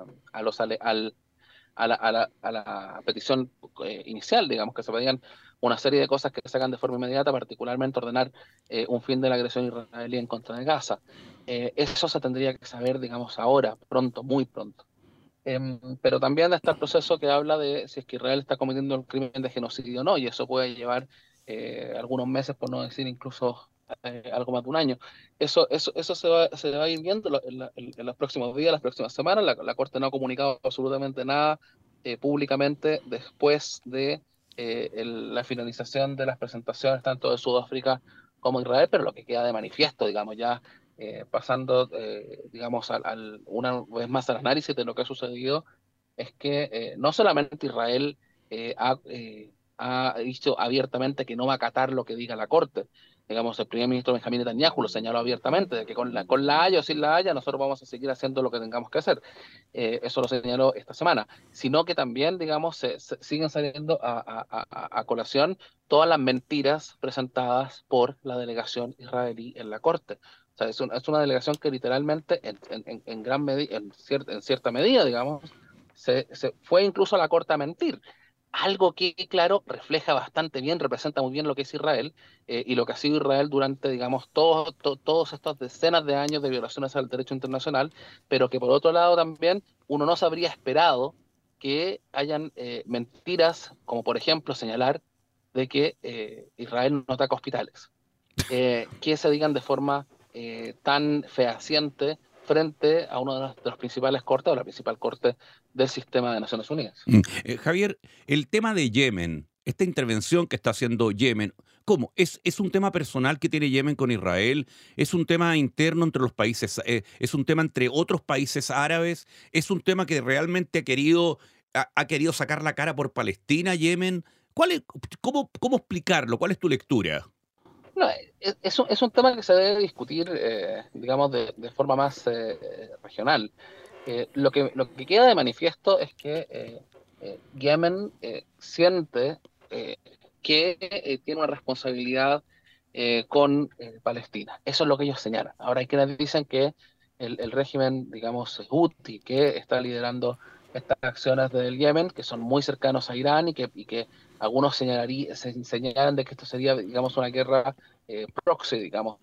Speaker 7: a los ale- al, a la, a la, a la petición eh, inicial, digamos, que se pedían una serie de cosas que se hagan de forma inmediata, particularmente ordenar eh, un fin de la agresión israelí en contra de Gaza. Eh, eso se tendría que saber, digamos, ahora, pronto, muy pronto. Em, pero también está el proceso que habla de si es que Israel está cometiendo el crimen de genocidio o no, y eso puede llevar eh, algunos meses, por no decir incluso eh, algo más de un año. Eso, eso, eso se va, se va a ir viendo lo- en, la- en- en los próximos días, las próximas semanas. La, la Corte no ha comunicado absolutamente nada eh, públicamente después de eh, el- la finalización de las presentaciones tanto de Sudáfrica como Israel, pero lo que queda de manifiesto, digamos, ya eh, pasando, eh, digamos, al, al- una vez más al análisis de lo que ha sucedido, es que eh, no solamente Israel eh, ha, eh, ha dicho abiertamente que no va a acatar lo que diga la Corte. Digamos, el primer ministro Benjamín Netanyahu lo señaló abiertamente, de que con la, con la Haya o sin la Haya nosotros vamos a seguir haciendo lo que tengamos que hacer. Eh, eso lo señaló esta semana. Sino que también, digamos, se, se siguen saliendo a, a, a, a colación todas las mentiras presentadas por la delegación israelí en la Corte. O sea, es, un- es una delegación que literalmente, en, en, en gran medida, en, cier- en cierta medida, digamos, se, se fue incluso a la Corte a mentir. Algo que, claro, refleja bastante bien, representa muy bien lo que es Israel eh, y lo que ha sido Israel durante, digamos, todos to- todos estos decenas de años de violaciones al derecho internacional, pero que por otro lado también uno no se habría esperado que hayan eh, mentiras, como por ejemplo señalar de que eh, Israel no ataca hospitales, eh, que se digan de forma eh, tan fehaciente frente a uno de los, de los principales cortes o la principal corte del sistema de Naciones Unidas.
Speaker 2: Mm. Eh, Javier, el tema de Yemen, esta intervención que está haciendo Yemen, ¿cómo? ¿Es, es un tema personal que tiene Yemen con Israel? ¿Es un tema interno entre los países? Eh, ¿es un tema entre otros países árabes? ¿Es un tema que realmente ha querido, ha, ha querido sacar la cara por Palestina, Yemen? ¿Cuál es, cómo, ¿Cómo explicarlo? ¿Cuál es tu lectura?
Speaker 7: No, es, es un, es un tema que se debe discutir, eh, digamos, de, de forma más eh, regional. Eh, lo que, lo que queda de manifiesto es que eh, eh, Yemen eh, siente eh, que eh, tiene una responsabilidad eh, con eh, Palestina. Eso es lo que ellos señalan. Ahora hay quienes dicen que el, el régimen, digamos, Houthi, que está liderando estas acciones del Yemen, que son muy cercanos a Irán y que, y que algunos señalarí- se- señalan de que esto sería, digamos, una guerra eh, proxy, digamos,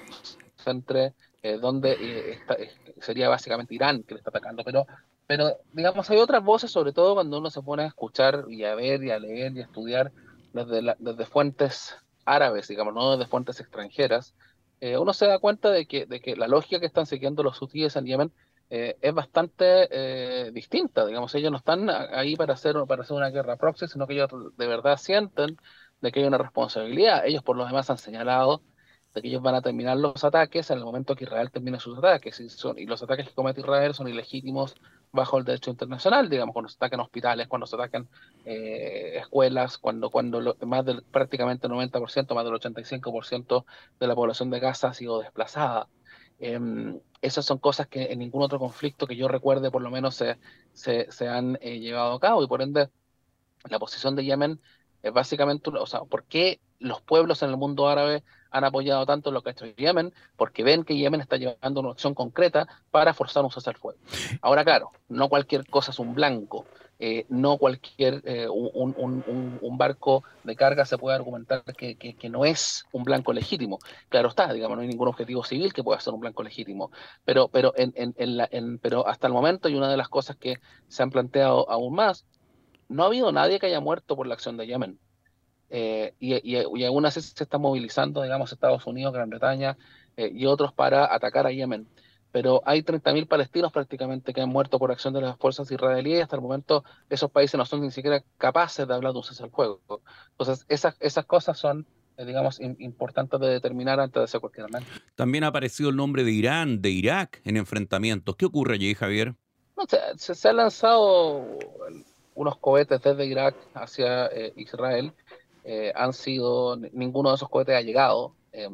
Speaker 7: entre eh, donde eh, está- eh, sería básicamente Irán que le está atacando, pero, pero digamos hay otras voces, sobre todo cuando uno se pone a escuchar y a ver y a leer y a estudiar desde, la- desde fuentes árabes, digamos, no desde fuentes extranjeras, eh, uno se da cuenta de que, de que la lógica que están siguiendo los hutíes en Yemen eh, es bastante eh, distinta, digamos, ellos no están a- ahí para hacer, para hacer una guerra proxy, sino que ellos de verdad sienten de que hay una responsabilidad. Ellos por lo demás han señalado de que ellos van a terminar los ataques en el momento que Israel termine sus ataques. Y, son, y los ataques que comete Israel son ilegítimos bajo el derecho internacional, digamos, cuando se atacan hospitales, cuando se atacan eh, escuelas, cuando, cuando lo- más del prácticamente el noventa por ciento, más del ochenta y cinco por ciento de la población de Gaza ha sido desplazada. Em, esas son cosas que en ningún otro conflicto que yo recuerde por lo menos se, se, se han eh, llevado a cabo y por ende la posición de Yemen es básicamente, una- o sea, ¿por qué los pueblos en el mundo árabe han apoyado tanto lo que ha hecho Yemen? Porque ven que Yemen está llevando una acción concreta para forzar un cese al fuego. Ahora, claro, no cualquier cosa es un blanco, eh, no cualquier eh, un, un- un- un barco de carga se puede argumentar que, que- que no es un blanco legítimo. Claro está, digamos, no hay ningún objetivo civil que pueda ser un blanco legítimo, pero, pero, en, en- en la- en- pero hasta el momento, y una de las cosas que se han planteado aún más, no ha habido nadie que haya muerto por la acción de Yemen. Eh, y, y- y aún así se está movilizando, digamos, Estados Unidos, Gran Bretaña eh, y otros para atacar a Yemen. Pero hay treinta mil palestinos prácticamente que han muerto por acción de las fuerzas israelíes y hasta el momento esos países no son ni siquiera capaces de hablar de un cese al fuego. Entonces, esas, esas cosas son, eh, digamos, im- importantes de determinar antes de hacer cualquier análisis.
Speaker 2: También ha aparecido el nombre de Irán, de Irak en enfrentamientos. ¿Qué ocurre allí, Javier?
Speaker 7: No, se, se- se han lanzado unos cohetes desde Irak hacia eh, Israel. Eh, han sido, ninguno de esos cohetes ha llegado, eh,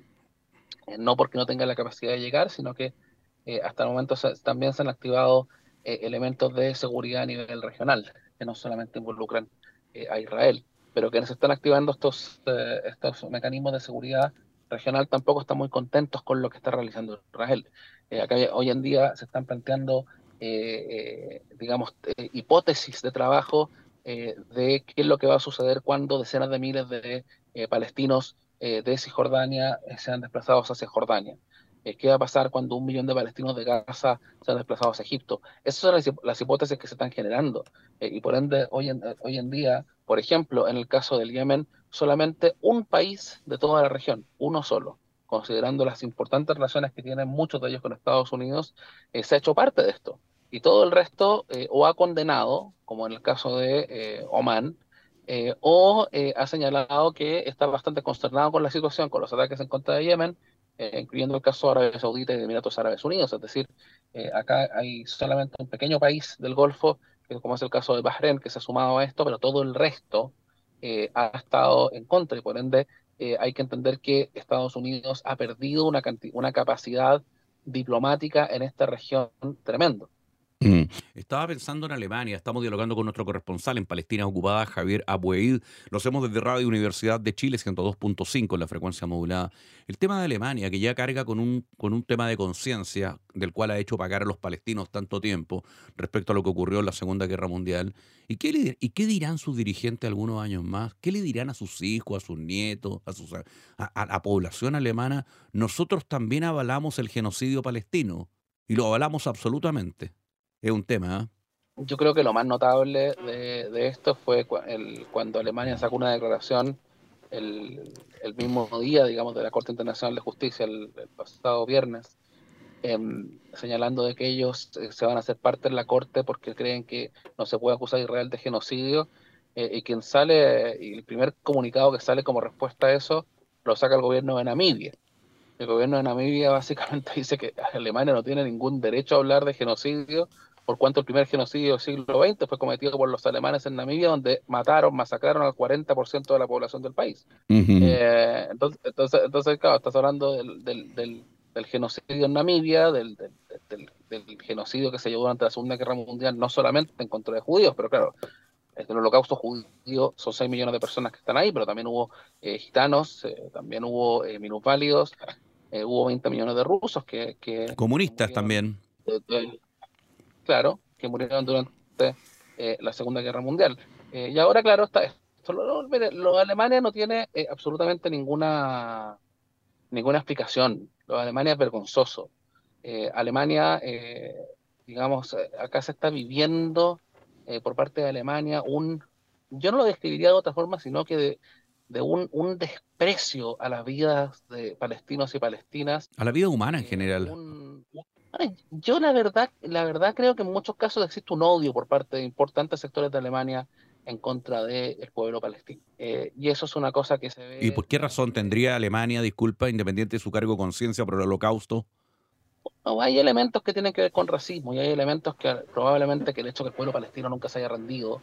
Speaker 7: eh, no porque no tengan la capacidad de llegar, sino que eh, hasta el momento se- también se han activado eh, elementos de seguridad a nivel regional. que no solamente involucran eh, a Israel, pero que se están activando estos, eh, estos mecanismos de seguridad regional tampoco están muy contentos con lo que está realizando Israel. Eh, acá hoy en día se están planteando, eh, eh, digamos, eh, hipótesis de trabajo eh, de qué es lo que va a suceder cuando decenas de miles de eh, palestinos eh, de Cisjordania eh, sean desplazados hacia Jordania. Eh, ¿Qué va a pasar cuando un millón de palestinos de Gaza sean desplazados a Egipto? Esas son las, las hipótesis que se están generando. Eh, y por ende, hoy en, hoy en día, por ejemplo, en el caso del Yemen, solamente un país de toda la región, uno solo, considerando las importantes relaciones que tienen muchos de ellos con Estados Unidos, eh, se ha hecho parte de esto. Y todo el resto eh, o ha condenado, como en el caso de eh, Omán, eh, o eh, ha señalado que está bastante consternado con la situación, con los ataques en contra de Yemen, eh, incluyendo el caso de Arabia Saudita y de Emiratos Árabes Unidos. Es decir, eh, acá hay solamente un pequeño país del Golfo, que como es el caso de Bahrein, que se ha sumado a esto, pero todo el resto eh, ha estado en contra y por ende eh, hay que entender que Estados Unidos ha perdido una, una capacidad diplomática en esta región tremendo.
Speaker 2: Mm. Estaba pensando en Alemania, estamos dialogando con nuestro corresponsal en Palestina ocupada, Javier Abueid. Lo hacemos desde Radio Universidad de Chile, ciento dos punto cinco en la frecuencia modulada. El tema de Alemania, que ya carga con un, con un tema de conciencia del cual ha hecho pagar a los palestinos tanto tiempo respecto a lo que ocurrió en la Segunda Guerra Mundial. ¿Y qué, le, y qué dirán sus dirigentes algunos años más? ¿Qué le dirán a sus hijos, a sus nietos, a, sus, a, a la población alemana? Nosotros también avalamos el genocidio palestino y lo avalamos absolutamente. Es un tema, ¿eh?
Speaker 7: Yo creo que lo más notable de, de esto fue cu el, cuando Alemania sacó una declaración el, el mismo día, digamos, de la Corte Internacional de Justicia, el, el pasado viernes, eh, señalando de que ellos eh, se van a hacer parte de la Corte porque creen que no se puede acusar a Israel de genocidio, eh, y quien sale, y el primer comunicado que sale como respuesta a eso, lo saca el gobierno de Namibia. El gobierno de Namibia básicamente dice que Alemania no tiene ningún derecho a hablar de genocidio, por cuanto el primer genocidio del siglo veinte fue cometido por los alemanes en Namibia, donde mataron, masacraron al cuarenta por ciento de la población del país. Uh-huh. eh, entonces, entonces, entonces, claro, estás hablando del, del, del, del genocidio en Namibia, del, del, del, del genocidio que se llevó durante la Segunda Guerra Mundial, no solamente en contra de judíos, pero claro, en el holocausto judío son seis millones de personas que están ahí, pero también hubo eh, gitanos, eh, también hubo eh, minusválidos, eh, hubo veinte millones de rusos que... que
Speaker 2: comunistas que también.
Speaker 7: De, de, Claro, que murieron durante eh, la Segunda Guerra Mundial. Eh, y ahora, claro, está esto. Lo, lo, mire, lo de Alemania no tiene eh, absolutamente ninguna, ninguna explicación. Lo de Alemania es vergonzoso. Eh, Alemania, eh, digamos, acá se está viviendo eh, por parte de Alemania un... Yo no lo describiría de otra forma, sino que de, de un, un desprecio a las vidas de palestinos y palestinas.
Speaker 2: A la vida humana en general.
Speaker 7: Eh, un, Yo la verdad, la verdad creo que en muchos casos existe un odio por parte de importantes sectores de Alemania en contra del pueblo palestino. Eh, y eso es una cosa que se ve...
Speaker 2: ¿Y por qué razón tendría Alemania, disculpa, independiente de su cargo de conciencia por el holocausto?
Speaker 7: No, hay elementos que tienen que ver con racismo y hay elementos que probablemente que el hecho de que el pueblo palestino nunca se haya rendido,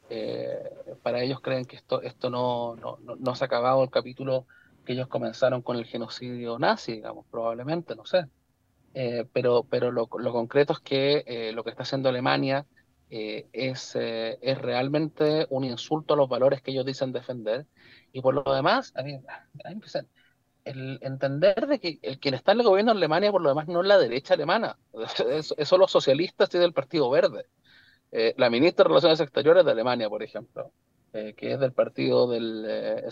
Speaker 7: eh, para ellos creen que esto, esto no, no, no, no se ha acabado el capítulo que ellos comenzaron con el genocidio nazi, digamos, probablemente, no sé. Eh, pero pero lo, lo concreto es que eh, lo que está haciendo Alemania eh, es, eh, es realmente un insulto a los valores que ellos dicen defender. Y por lo demás, a mí, a mí el entender de que el quien está en el gobierno de Alemania por lo demás no es la derecha alemana, es, es son los socialistas y del Partido Verde. Eh, la ministra de Relaciones Exteriores de Alemania, por ejemplo, eh, que es del partido del eh,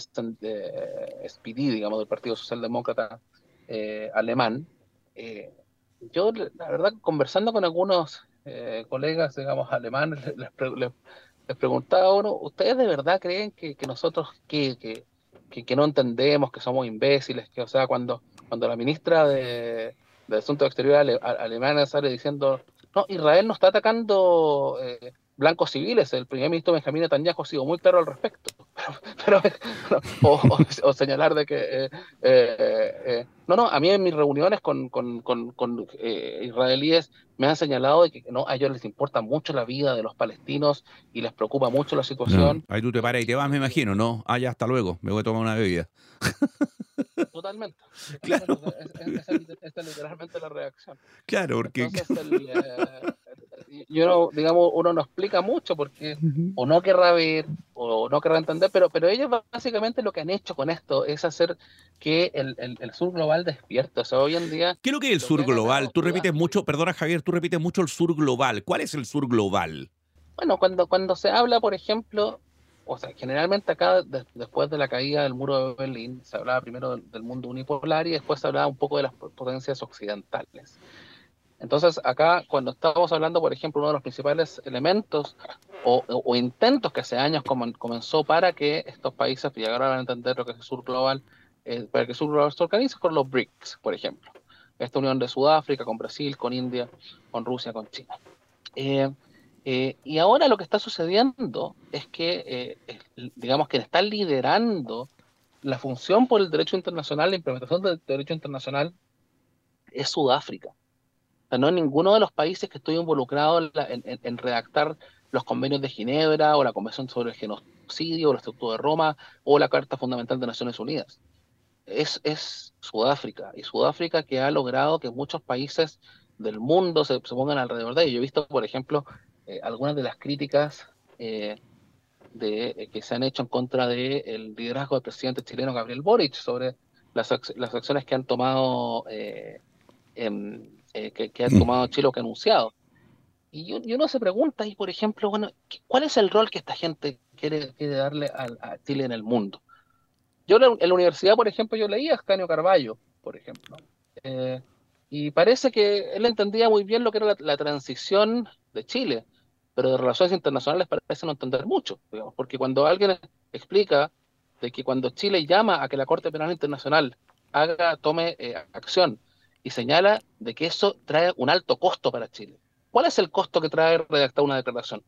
Speaker 7: S P D, digamos, del Partido Socialdemócrata eh, alemán. Eh, Yo, la verdad, conversando con algunos eh, colegas, digamos, alemanes, les, les, les preguntaba a uno, ¿ustedes de verdad creen que, que nosotros, que, que, que, que no entendemos, que somos imbéciles? Que, o sea, cuando, cuando la ministra de, de Asuntos Exteriores ale, alemana sale diciendo, no, Israel no está atacando eh, blancos civiles, el primer ministro Benjamín Netanyahu ha sido muy claro al respecto. Pero, pero, o, o, o señalar de que eh, eh, eh, no, no, a mí en mis reuniones con, con, con, con eh, israelíes me han señalado de que no, a ellos les importa mucho la vida de los palestinos y les preocupa mucho la situación.
Speaker 2: No, ahí tú te paras y te vas, me imagino, ¿no? Ah, ya, hasta luego, me voy a tomar una bebida.
Speaker 7: Totalmente.
Speaker 2: Claro.
Speaker 7: Esa es, es, es, es literalmente la reacción.
Speaker 2: Claro, porque...
Speaker 7: Entonces, el, eh, y, yo no, digamos, uno no explica mucho porque
Speaker 2: Ujú.
Speaker 7: o no querrá ver o no querrá entender, pero, pero ellos básicamente lo que han hecho con esto es hacer que el, el, el sur global despierte. O sea, hoy en día
Speaker 2: ¿Qué es lo que es el
Speaker 7: lo que
Speaker 2: sur
Speaker 7: ha ganado
Speaker 2: global? Tú repites
Speaker 7: Sudáfrica.
Speaker 2: mucho, perdona Javier, tú repites mucho el sur global. ¿Cuál es el sur global?
Speaker 7: Bueno, cuando, cuando se habla, por ejemplo, o sea, generalmente acá, de- después de la caída del muro de Berlín, se hablaba primero del, del mundo unipolar y después se hablaba un poco de las potencias occidentales. Entonces, acá, cuando estamos hablando, por ejemplo, uno de los principales elementos o, o- o intentos que hace años comen- comenzó para que estos países llegaran a entender lo que es el sur global, eh, para que el sur global se organice, con los BRICS, por ejemplo. Esta unión de Sudáfrica con Brasil, con India, con Rusia, con China. Eh, eh, y ahora lo que está sucediendo es que, eh, es- digamos, que está liderando la función por el derecho internacional, la implementación del derecho internacional, es Sudáfrica. O sea, no es ninguno de los países que estoy involucrado en, la- en- en- en redactar los convenios de Ginebra o la Convención sobre el Genocidio o el Estatuto de Roma o la Carta Fundamental de Naciones Unidas. Es, es Sudáfrica, y Sudáfrica que ha logrado que muchos países del mundo se, se pongan alrededor de ello. Yo he visto, por ejemplo, eh, algunas de las críticas eh, de, eh, que se han hecho en contra del liderazgo del presidente chileno Gabriel Boric sobre las, ac- las acciones que han tomado, eh, em, eh, que, que ha tomado Chile o que ha anunciado. Y, yo- y uno se pregunta, y por ejemplo, bueno, ¿qué- ¿cuál es el rol que esta gente quiere, quiere darle al- a Chile en el mundo? Yo en la, en la universidad, por ejemplo, yo leía a Ascanio Carballo, por ejemplo, eh, y parece que él entendía muy bien lo que era la, la transición de Chile, pero de relaciones internacionales parece no entender mucho, digamos, porque cuando alguien explica de que cuando Chile llama a que la Corte Penal Internacional haga, tome eh, acción y señala de que eso trae un alto costo para Chile. ¿Cuál es el costo que trae redactar una declaración?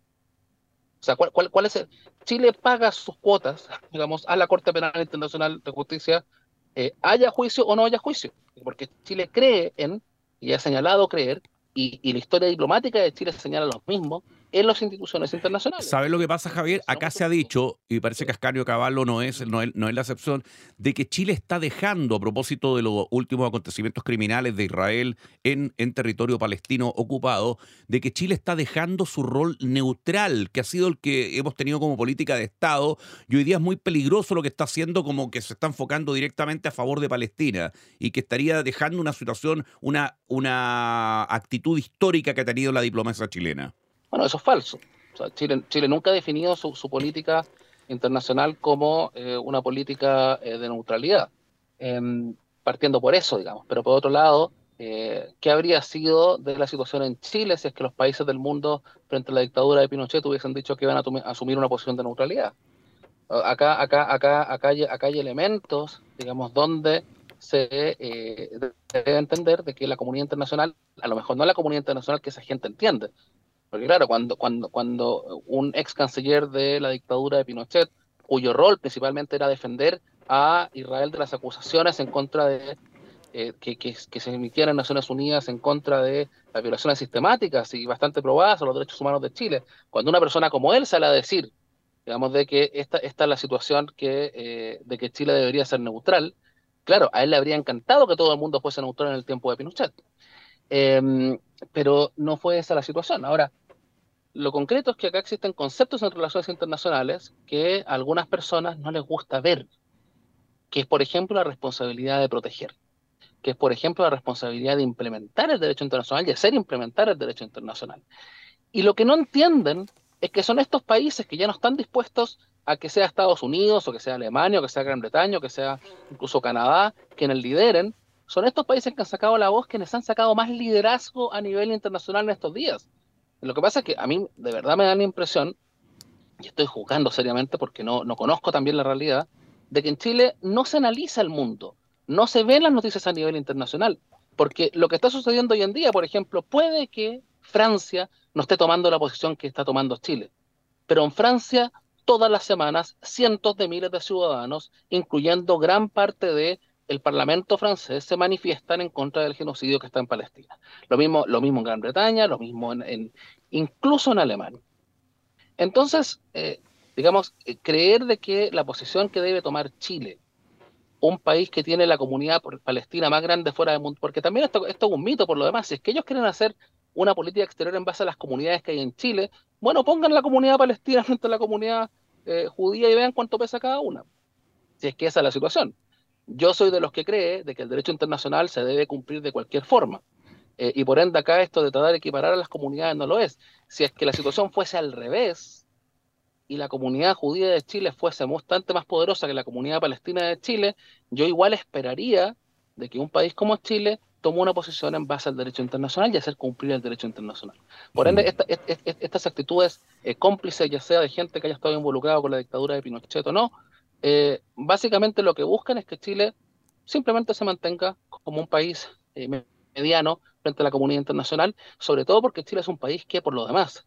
Speaker 7: O sea, ¿cuál, cuál, cuál es el... Chile paga sus cuotas, digamos, a la Corte Penal Internacional de Justicia, eh, haya juicio o no haya juicio, porque Chile cree en, y ha señalado creer, y, y la historia diplomática de Chile señala lo mismo, en las instituciones internacionales.
Speaker 2: ¿Sabes lo que
Speaker 7: Entonces,
Speaker 2: pasa, Javier?
Speaker 7: eh, si no
Speaker 2: Acá
Speaker 7: mucho
Speaker 2: se ha
Speaker 7: tiempo,
Speaker 2: dicho, y parece que Ascanio Caballo no es, no, es, no es la excepción, de que Chile está dejando, a propósito de los últimos acontecimientos criminales de Israel en, en territorio palestino ocupado, de que Chile está dejando su rol neutral, que ha sido el que hemos tenido como política de Estado, y hoy día es muy peligroso lo que está haciendo, como que se está enfocando directamente a favor de Palestina, y que estaría dejando una situación, una, una actitud histórica que ha tenido la diplomacia chilena.
Speaker 7: bueno, eso es falso. O sea, Chile, Chile nunca ha definido su, su política internacional como eh, una política eh, de neutralidad, Em, partiendo por eso, digamos. Pero por otro lado, eh, ¿qué habría sido de la situación en Chile si es que los países del mundo frente a la dictadura de Pinochet hubiesen dicho que iban a tumi- asumir una posición de neutralidad? A- Acá, acá, acá, acá hay, acá hay elementos, digamos, donde se eh, debe entender de que la comunidad internacional, a lo mejor no la comunidad internacional que esa gente entiende, porque claro, cuando, cuando, cuando un ex canciller de la dictadura de Pinochet, cuyo rol principalmente era defender a Israel de las acusaciones en contra de eh, que, que, que se emitieran en Naciones Unidas en contra de las violaciones sistemáticas y bastante probadas a los derechos humanos de Chile, cuando una persona como él sale a decir, digamos, de que esta, esta es la situación que, eh, de que Chile debería ser neutral, claro, a él le habría encantado que todo el mundo fuese neutral en el tiempo de Pinochet. Eh, pero no fue esa la situación. Ahora, lo concreto es que acá existen conceptos en relaciones internacionales que a algunas personas no les gusta ver, que es, por ejemplo, la responsabilidad de proteger, que es, por ejemplo, la responsabilidad de implementar el derecho internacional y hacer implementar el derecho internacional. Y lo que no entienden es que son estos países que ya no están dispuestos a que sea Estados Unidos, o que sea Alemania, o que sea Gran Bretaña, o que sea incluso Canadá, quienes lideren. Son estos países que han sacado la voz, quienes han sacado más liderazgo a nivel internacional en estos días. Lo que pasa es que a mí de verdad me da la impresión, y estoy juzgando seriamente porque no, no conozco también la realidad, de que en Chile no se analiza el mundo, no se ven las noticias a nivel internacional, porque lo que está sucediendo hoy en día, por ejemplo, puede que Francia no esté tomando la posición que está tomando Chile, pero en Francia todas las semanas cientos de miles de ciudadanos, incluyendo gran parte de el Parlamento francés, se manifiestan en contra del genocidio que está en Palestina. Lo mismo, lo mismo en Gran Bretaña, lo mismo en, en incluso en Alemania. Entonces, eh, digamos, eh, creer de que la posición que debe tomar Chile, un país que tiene la comunidad palestina más grande fuera del mundo, porque también esto, esto es un mito por lo demás, si es que ellos quieren hacer una política exterior en base a las comunidades que hay en Chile, bueno, pongan la comunidad palestina frente a la comunidad eh, judía y vean cuánto pesa cada una, si es que esa es la situación. Yo soy de los que cree de que el derecho internacional se debe cumplir de cualquier forma, eh, y por ende acá esto de tratar de equiparar a las comunidades no lo es. Si es que la situación fuese al revés, y la comunidad judía de Chile fuese bastante más poderosa que la comunidad palestina de Chile, yo igual esperaría de que un país como Chile tome una posición en base al derecho internacional y hacer cumplir el derecho internacional. Por ende, esta, esta, estas actitudes eh, cómplices, ya sea de gente que haya estado involucrado con la dictadura de Pinochet o no, eh, básicamente lo que buscan es que Chile simplemente se mantenga como un país eh, mediano frente a la comunidad internacional, sobre todo porque Chile es un país que, por lo demás,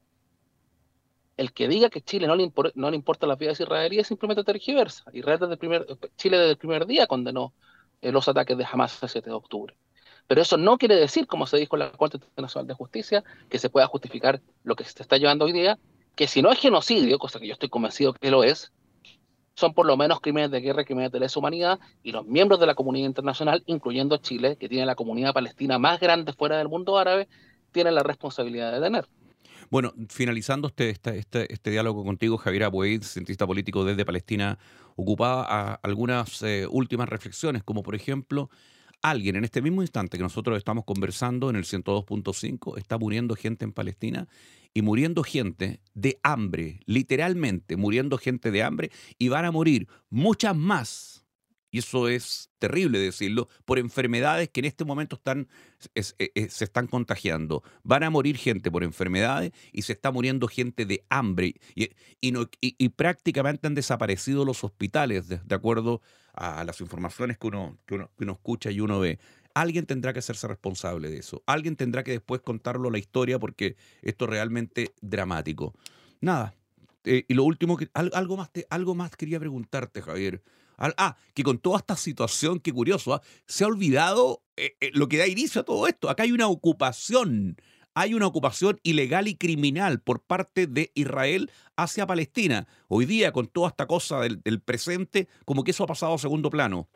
Speaker 7: el que diga que Chile no le, impor, no le importa las vidas israelíes simplemente tergiversa. Israel desde el primer, Chile desde el primer día condenó eh, los ataques de Hamas el siete de octubre. Pero eso no quiere decir, como se dijo en la Corte Internacional de Justicia, que se pueda justificar lo que se está llevando hoy día, que si no es genocidio, cosa que yo estoy convencido que lo es, son por lo menos crímenes de guerra y crímenes de lesa humanidad, y los miembros de la comunidad internacional, incluyendo Chile, que tiene la comunidad palestina más grande fuera del mundo árabe, tienen la responsabilidad de tener.
Speaker 2: Bueno, finalizando este, este, este, este diálogo contigo, Javier Abuaid, cientista político desde Palestina, ocupaba a algunas eh, últimas reflexiones, como por ejemplo, alguien en este mismo instante que nosotros estamos conversando en el ciento dos punto cinco, está muriendo gente en Palestina y muriendo gente de hambre, literalmente muriendo gente de hambre, y van a morir muchas más. Y eso es terrible decirlo, por enfermedades que en este momento están, es, es, se están contagiando. Van a morir gente por enfermedades y se está muriendo gente de hambre. Y, y, no, y, y prácticamente han desaparecido los hospitales, de, de acuerdo a las informaciones que uno, que, uno, que uno escucha y uno ve. Alguien tendrá que hacerse responsable de eso. Alguien tendrá que después contarlo la historia, porque esto es realmente dramático. Nada. Eh, y lo último, que algo más, te, algo más quería preguntarte, Javier. Ah, que con toda esta situación, qué curioso, ¿eh? Se ha olvidado eh, eh, lo que da inicio a todo esto. Acá hay una ocupación, hay una ocupación ilegal y criminal por parte de Israel hacia Palestina. Hoy día, con toda esta cosa del, del presente, como que eso ha pasado a segundo plano.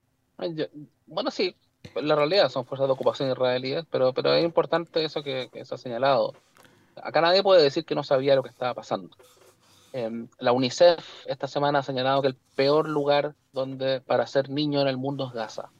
Speaker 7: Bueno, sí, la realidad son fuerzas de ocupación israelíes, pero, pero es importante eso que, que se ha señalado. Acá nadie puede decir que no sabía lo que estaba pasando. Eh, la UNICEF esta semana ha señalado que el peor lugar donde para ser niño en el mundo es Gaza.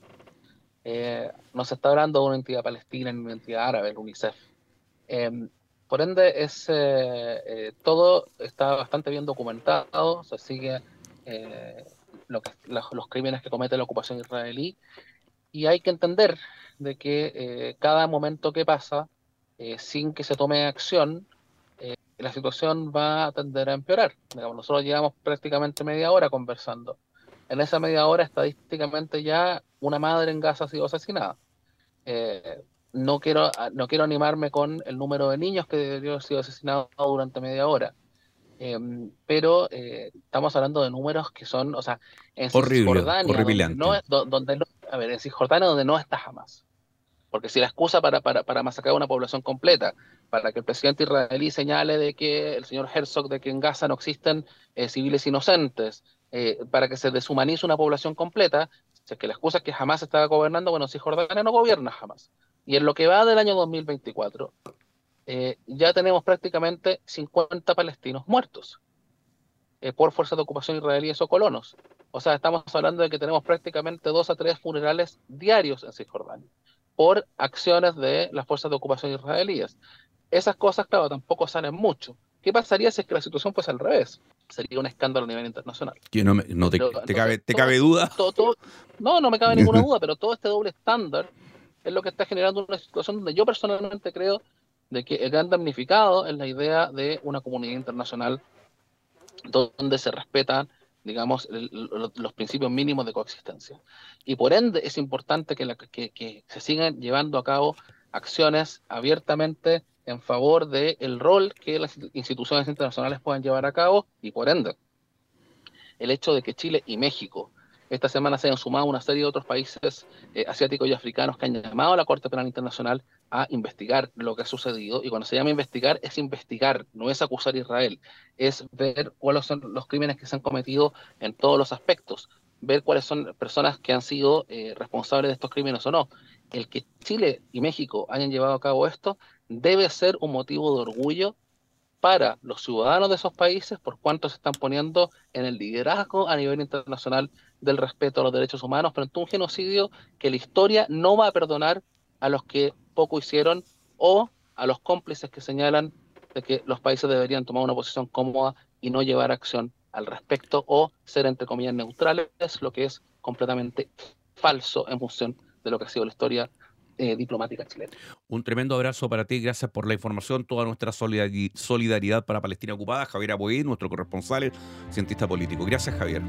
Speaker 7: Eh, no se está hablando de una entidad palestina ni una entidad árabe, el UNICEF. Eh, por ende, es, eh, eh, todo está bastante bien documentado, se sigue eh, lo que, los, los crímenes que comete la ocupación israelí, y hay que entender de que eh, cada momento que pasa, eh, sin que se tome acción, la situación va a tender a empeorar. Digamos, nosotros llevamos prácticamente media hora conversando. En esa media hora, estadísticamente, ya una madre en Gaza ha sido asesinada. Eh, no quiero, no quiero animarme con el número de niños que deberían haber sido asesinados durante media hora. Eh, pero eh, estamos hablando de números que son, o sea, en Cisjordania, donde no, donde no, a ver, en Cisjordania donde no está Hamas. Porque si la excusa para, para, para masacrar a una población completa, para que el presidente israelí señale de que el señor Herzog, de que en Gaza no existen eh, civiles inocentes, eh, para que se deshumanice una población completa, si es que la excusa es que Hamas estaba gobernando, bueno, Cisjordania no gobierna Hamas. Y en lo que va del año dos mil veinticuatro, eh, ya tenemos prácticamente cincuenta palestinos muertos eh, por fuerzas de ocupación israelíes o colonos. O sea, estamos hablando de que tenemos prácticamente dos a tres funerales diarios en Cisjordania por acciones de las fuerzas de ocupación israelíes. Esas cosas, claro, tampoco salen mucho. ¿Qué pasaría si es que la situación fuese al revés? Sería un escándalo a nivel internacional.
Speaker 2: Que no, me, no te, pero, te, entonces, cabe, ¿te todo, cabe duda?
Speaker 7: Todo, todo, no, no me cabe ninguna duda, pero todo este doble estándar es lo que está generando una situación donde yo personalmente creo de que el gran damnificado es la idea de una comunidad internacional donde se respetan, digamos, el, el, los principios mínimos de coexistencia. Y por ende es importante que, la, que, que se sigan llevando a cabo acciones abiertamente en favor del rol que las instituciones internacionales puedan llevar a cabo, y por ende el hecho de que Chile y México esta semana se hayan sumado una serie de otros países eh, asiáticos y africanos que han llamado a la Corte Penal Internacional a investigar lo que ha sucedido. Y cuando se llama investigar, es investigar, no es acusar a Israel, es ver cuáles son los crímenes que se han cometido en todos los aspectos, ver cuáles son personas que han sido eh, responsables de estos crímenes o no. El que Chile y México hayan llevado a cabo esto debe ser un motivo de orgullo para los ciudadanos de esos países por cuanto se están poniendo en el liderazgo a nivel internacional del respeto a los derechos humanos frente a un genocidio que la historia no va a perdonar a los que poco hicieron o a los cómplices que señalan de que los países deberían tomar una posición cómoda y no llevar acción al respecto o ser, entre comillas, neutrales, lo que es completamente falso en función de lo que ha sido la historia eh, diplomática chilena.
Speaker 2: Un tremendo abrazo para ti, gracias por la información, toda nuestra solidari- solidaridad para Palestina ocupada. Javier Aboí, nuestro corresponsal, cientista político. Gracias, Javier.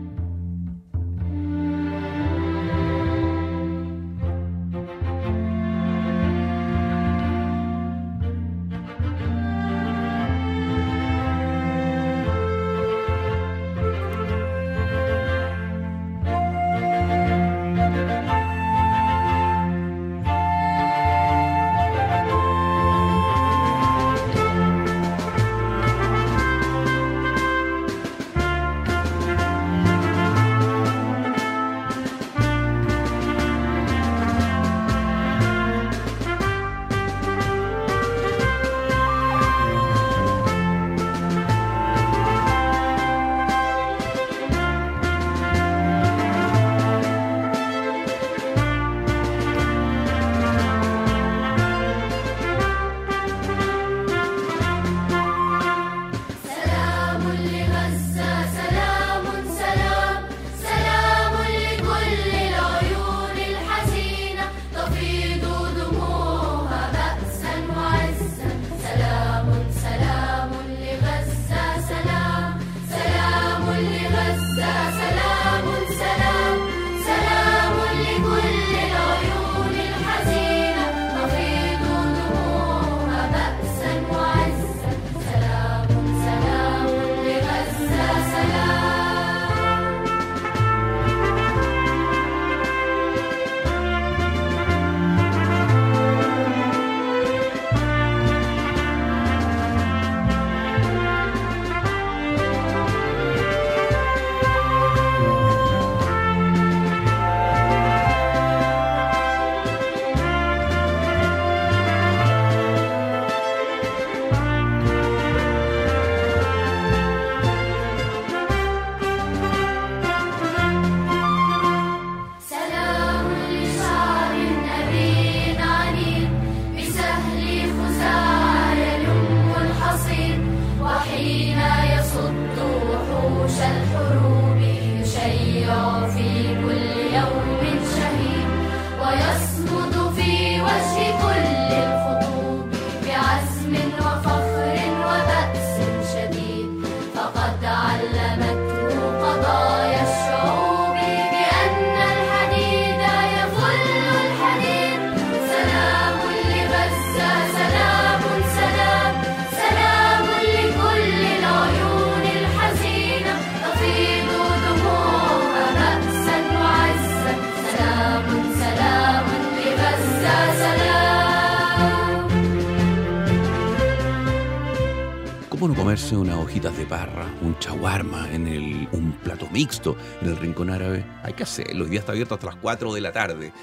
Speaker 2: ¿Cómo no comerse unas hojitas de parra, un chaguarma, en el, un plato mixto en el Rincón Árabe? Hay que hacerlo. Hoy día está abierto hasta las cuatro de la tarde.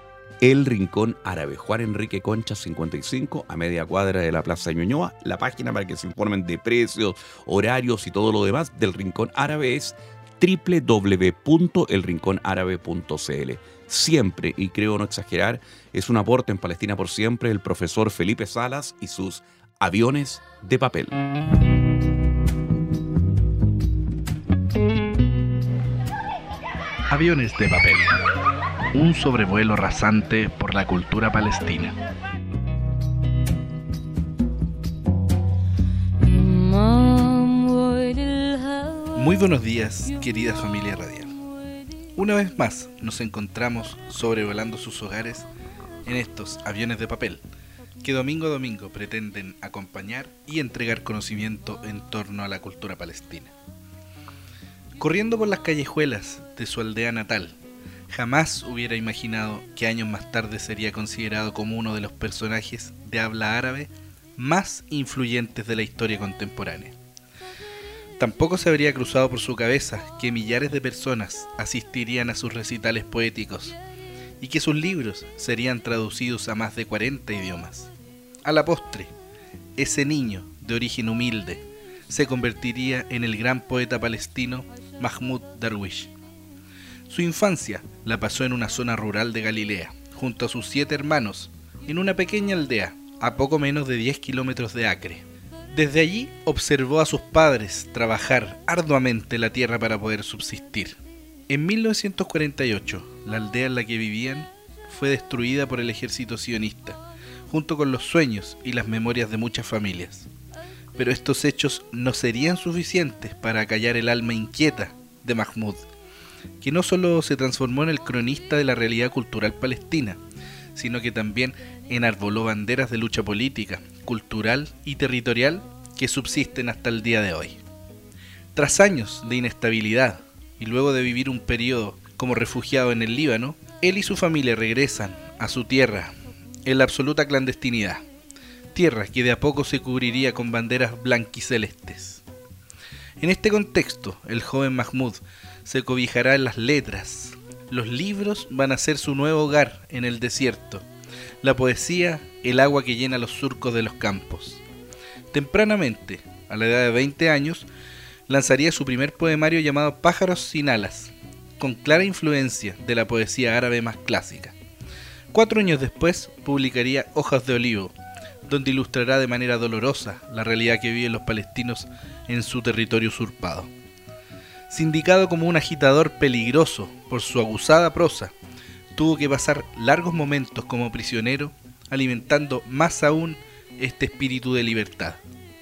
Speaker 2: El Rincón Árabe, Juan Enrique Concha cincuenta y cinco, a media cuadra de la Plaza de Ñuñoa. La página para que se informen de precios, horarios y todo lo demás del Rincón Árabe es doble u doble u doble u punto el rincón árabe punto c l. Siempre, y creo no exagerar, es un aporte en Palestina por siempre el profesor Felipe Salas y sus aviones de papel.
Speaker 8: Aviones de papel. Un sobrevuelo rasante por la cultura palestina. Muy buenos días, querida familia radial. Una vez más nos encontramos sobrevolando sus hogares en estos aviones de papel que domingo a domingo pretenden acompañar y entregar conocimiento en torno a la cultura palestina. Corriendo por las callejuelas de su aldea natal, jamás hubiera imaginado que años más tarde sería considerado como uno de los personajes de habla árabe más influyentes de la historia contemporánea. Tampoco se habría cruzado por su cabeza que millares de personas asistirían a sus recitales poéticos y que sus libros serían traducidos a más de cuarenta idiomas. A la postre, ese niño de origen humilde se convertiría en el gran poeta palestino Mahmoud Darwish. Su infancia la pasó en una zona rural de Galilea, junto a sus siete hermanos, en una pequeña aldea, a poco menos de diez kilómetros de Acre. Desde allí observó a sus padres trabajar arduamente la tierra para poder subsistir. En mil novecientos cuarenta y ocho, la aldea en la que vivían fue destruida por el ejército sionista, junto con los sueños y las memorias de muchas familias. Pero estos hechos no serían suficientes para acallar el alma inquieta de Mahmoud, que no solo se transformó en el cronista de la realidad cultural palestina, sino que también enarboló banderas de lucha política, cultural y territorial que subsisten hasta el día de hoy. Tras años de inestabilidad y luego de vivir un periodo como refugiado en el Líbano, él y su familia regresan a su tierra en la absoluta clandestinidad, tierra que de a poco se cubriría con banderas blanquicelestes. En este contexto, el joven Mahmoud se cobijará en las letras. Los libros van a ser su nuevo hogar en el desierto. La poesía, el agua que llena los surcos de los campos. Tempranamente, a la edad de veinte años, lanzaría su primer poemario llamado Pájaros sin alas, con clara influencia de la poesía árabe más clásica. Cuatro años después, publicaría Hojas de Olivo, donde ilustrará de manera dolorosa la realidad que viven los palestinos en su territorio usurpado. Sindicado como un agitador peligroso por su aguzada prosa, tuvo que pasar largos momentos como prisionero, alimentando más aún este espíritu de libertad.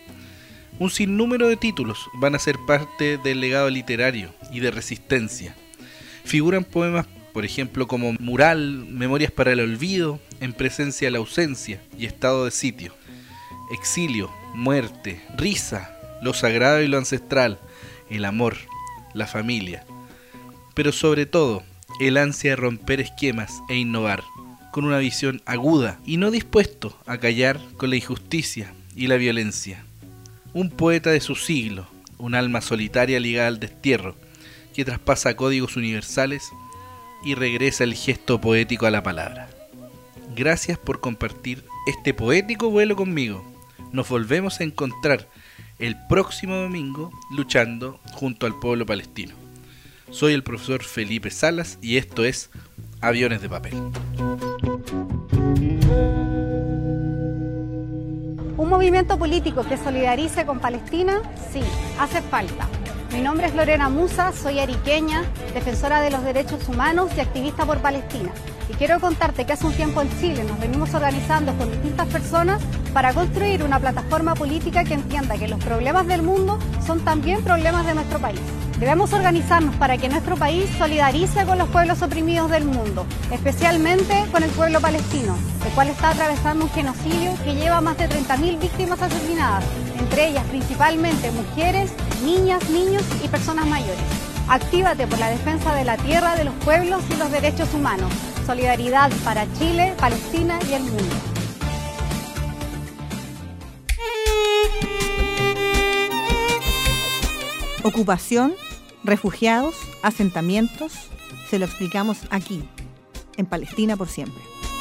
Speaker 8: Un sinnúmero de títulos van a ser parte del legado literario y de resistencia. Figuran poemas, por ejemplo, como Mural, Memorias para el Olvido, En presencia de la ausencia y Estado de sitio, Exilio, Muerte, Risa, Lo sagrado y lo ancestral, El amor, la familia, pero sobre todo el ansia de romper esquemas e innovar, con una visión aguda y no dispuesto a callar con la injusticia y la violencia. Un poeta de su siglo, un alma solitaria ligada al destierro, que traspasa códigos universales y regresa el gesto poético a la palabra. Gracias por compartir este poético vuelo conmigo. Nos volvemos a encontrar el próximo domingo luchando junto al pueblo palestino. Soy el profesor Felipe Salas y esto es Aviones de Papel.
Speaker 9: ¿Un movimiento político que solidarice con Palestina? Sí, hace falta. Mi nombre es Lorena Musa, soy ariqueña, defensora de los derechos humanos y activista por Palestina. Y quiero contarte que hace un tiempo en Chile nos venimos organizando con distintas personas para construir una plataforma política que entienda que los problemas del mundo son también problemas de nuestro país. Debemos organizarnos para que nuestro país solidarice con los pueblos oprimidos del mundo, especialmente con el pueblo palestino, el cual está atravesando un genocidio que lleva más de treinta mil víctimas asesinadas, entre ellas principalmente mujeres, niñas, niños y personas mayores. Actívate por la defensa de la tierra, de los pueblos y los derechos humanos. Solidaridad para Chile, Palestina y el mundo.
Speaker 6: Ocupación, refugiados, asentamientos, se lo explicamos aquí, en Palestina por siempre.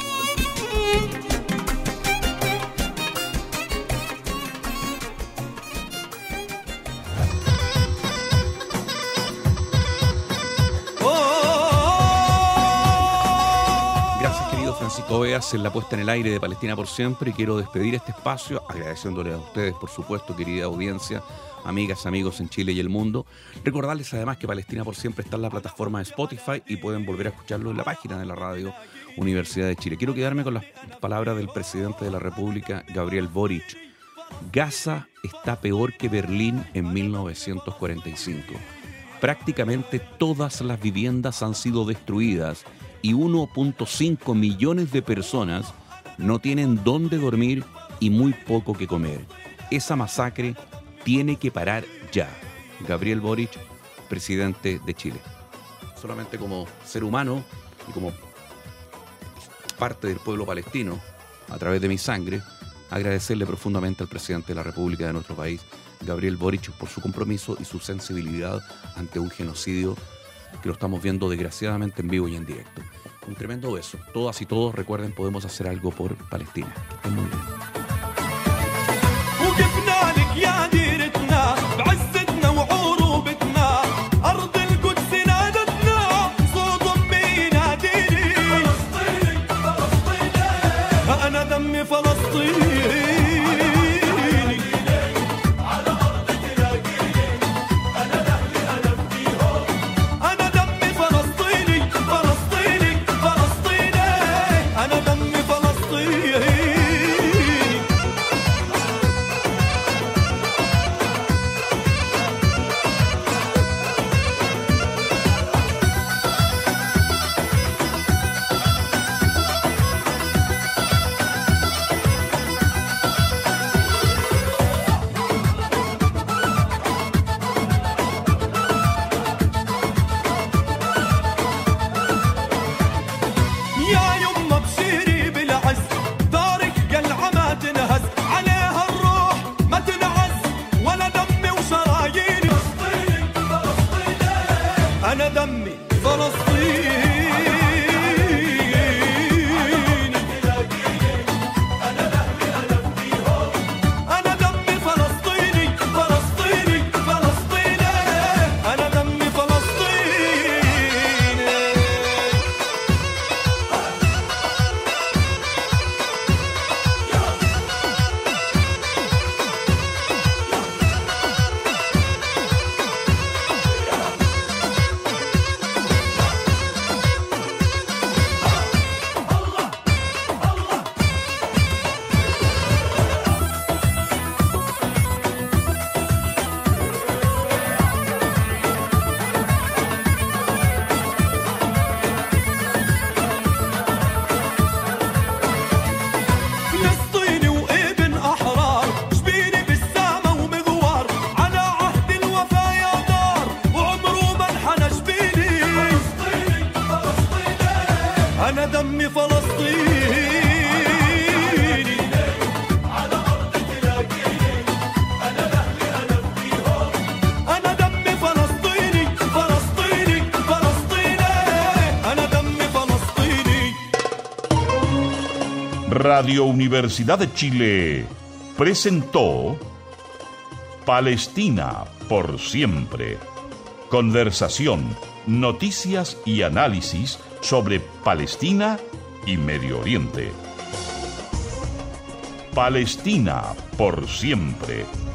Speaker 2: Gracias, querido Francisco Veas, en la puesta en el aire de Palestina por siempre, y quiero despedir este espacio agradeciéndole a ustedes, por supuesto, querida audiencia, amigas, amigos en Chile y el mundo. Recordarles además que Palestina por siempre está en la plataforma de Spotify y pueden volver a escucharlo en la página de la radio Universidad de Chile. Quiero quedarme con las palabras del presidente de la República, Gabriel Boric. Gaza está peor que Berlín en mil novecientos cuarenta y cinco. Prácticamente todas las viviendas han sido destruidas y uno punto cinco millones de personas no tienen dónde dormir y muy poco que comer. Esa masacre tiene que parar ya. Gabriel Boric, presidente de Chile. Solamente como ser humano y como parte del pueblo palestino, a través de mi sangre, agradecerle profundamente al presidente de la República de nuestro país, Gabriel Boric, por su compromiso y su sensibilidad ante un genocidio que lo estamos viendo desgraciadamente en vivo y en directo. Un tremendo beso. Todas y todos, recuerden, podemos hacer algo por Palestina. Que estén muy bien.
Speaker 5: أنا دمي فلسطيني. أنا دمي فلسطيني. على أرض تلاقيني أنا لأهلي أنا فيهم. أنا دمي فلسطيني فلسطيني فلسطيني. أنا دمي فلسطيني.
Speaker 1: Radio Universidad de Chile presentó Palestina por siempre. Conversación, noticias y análisis sobre Palestina y Medio Oriente. Palestina por siempre.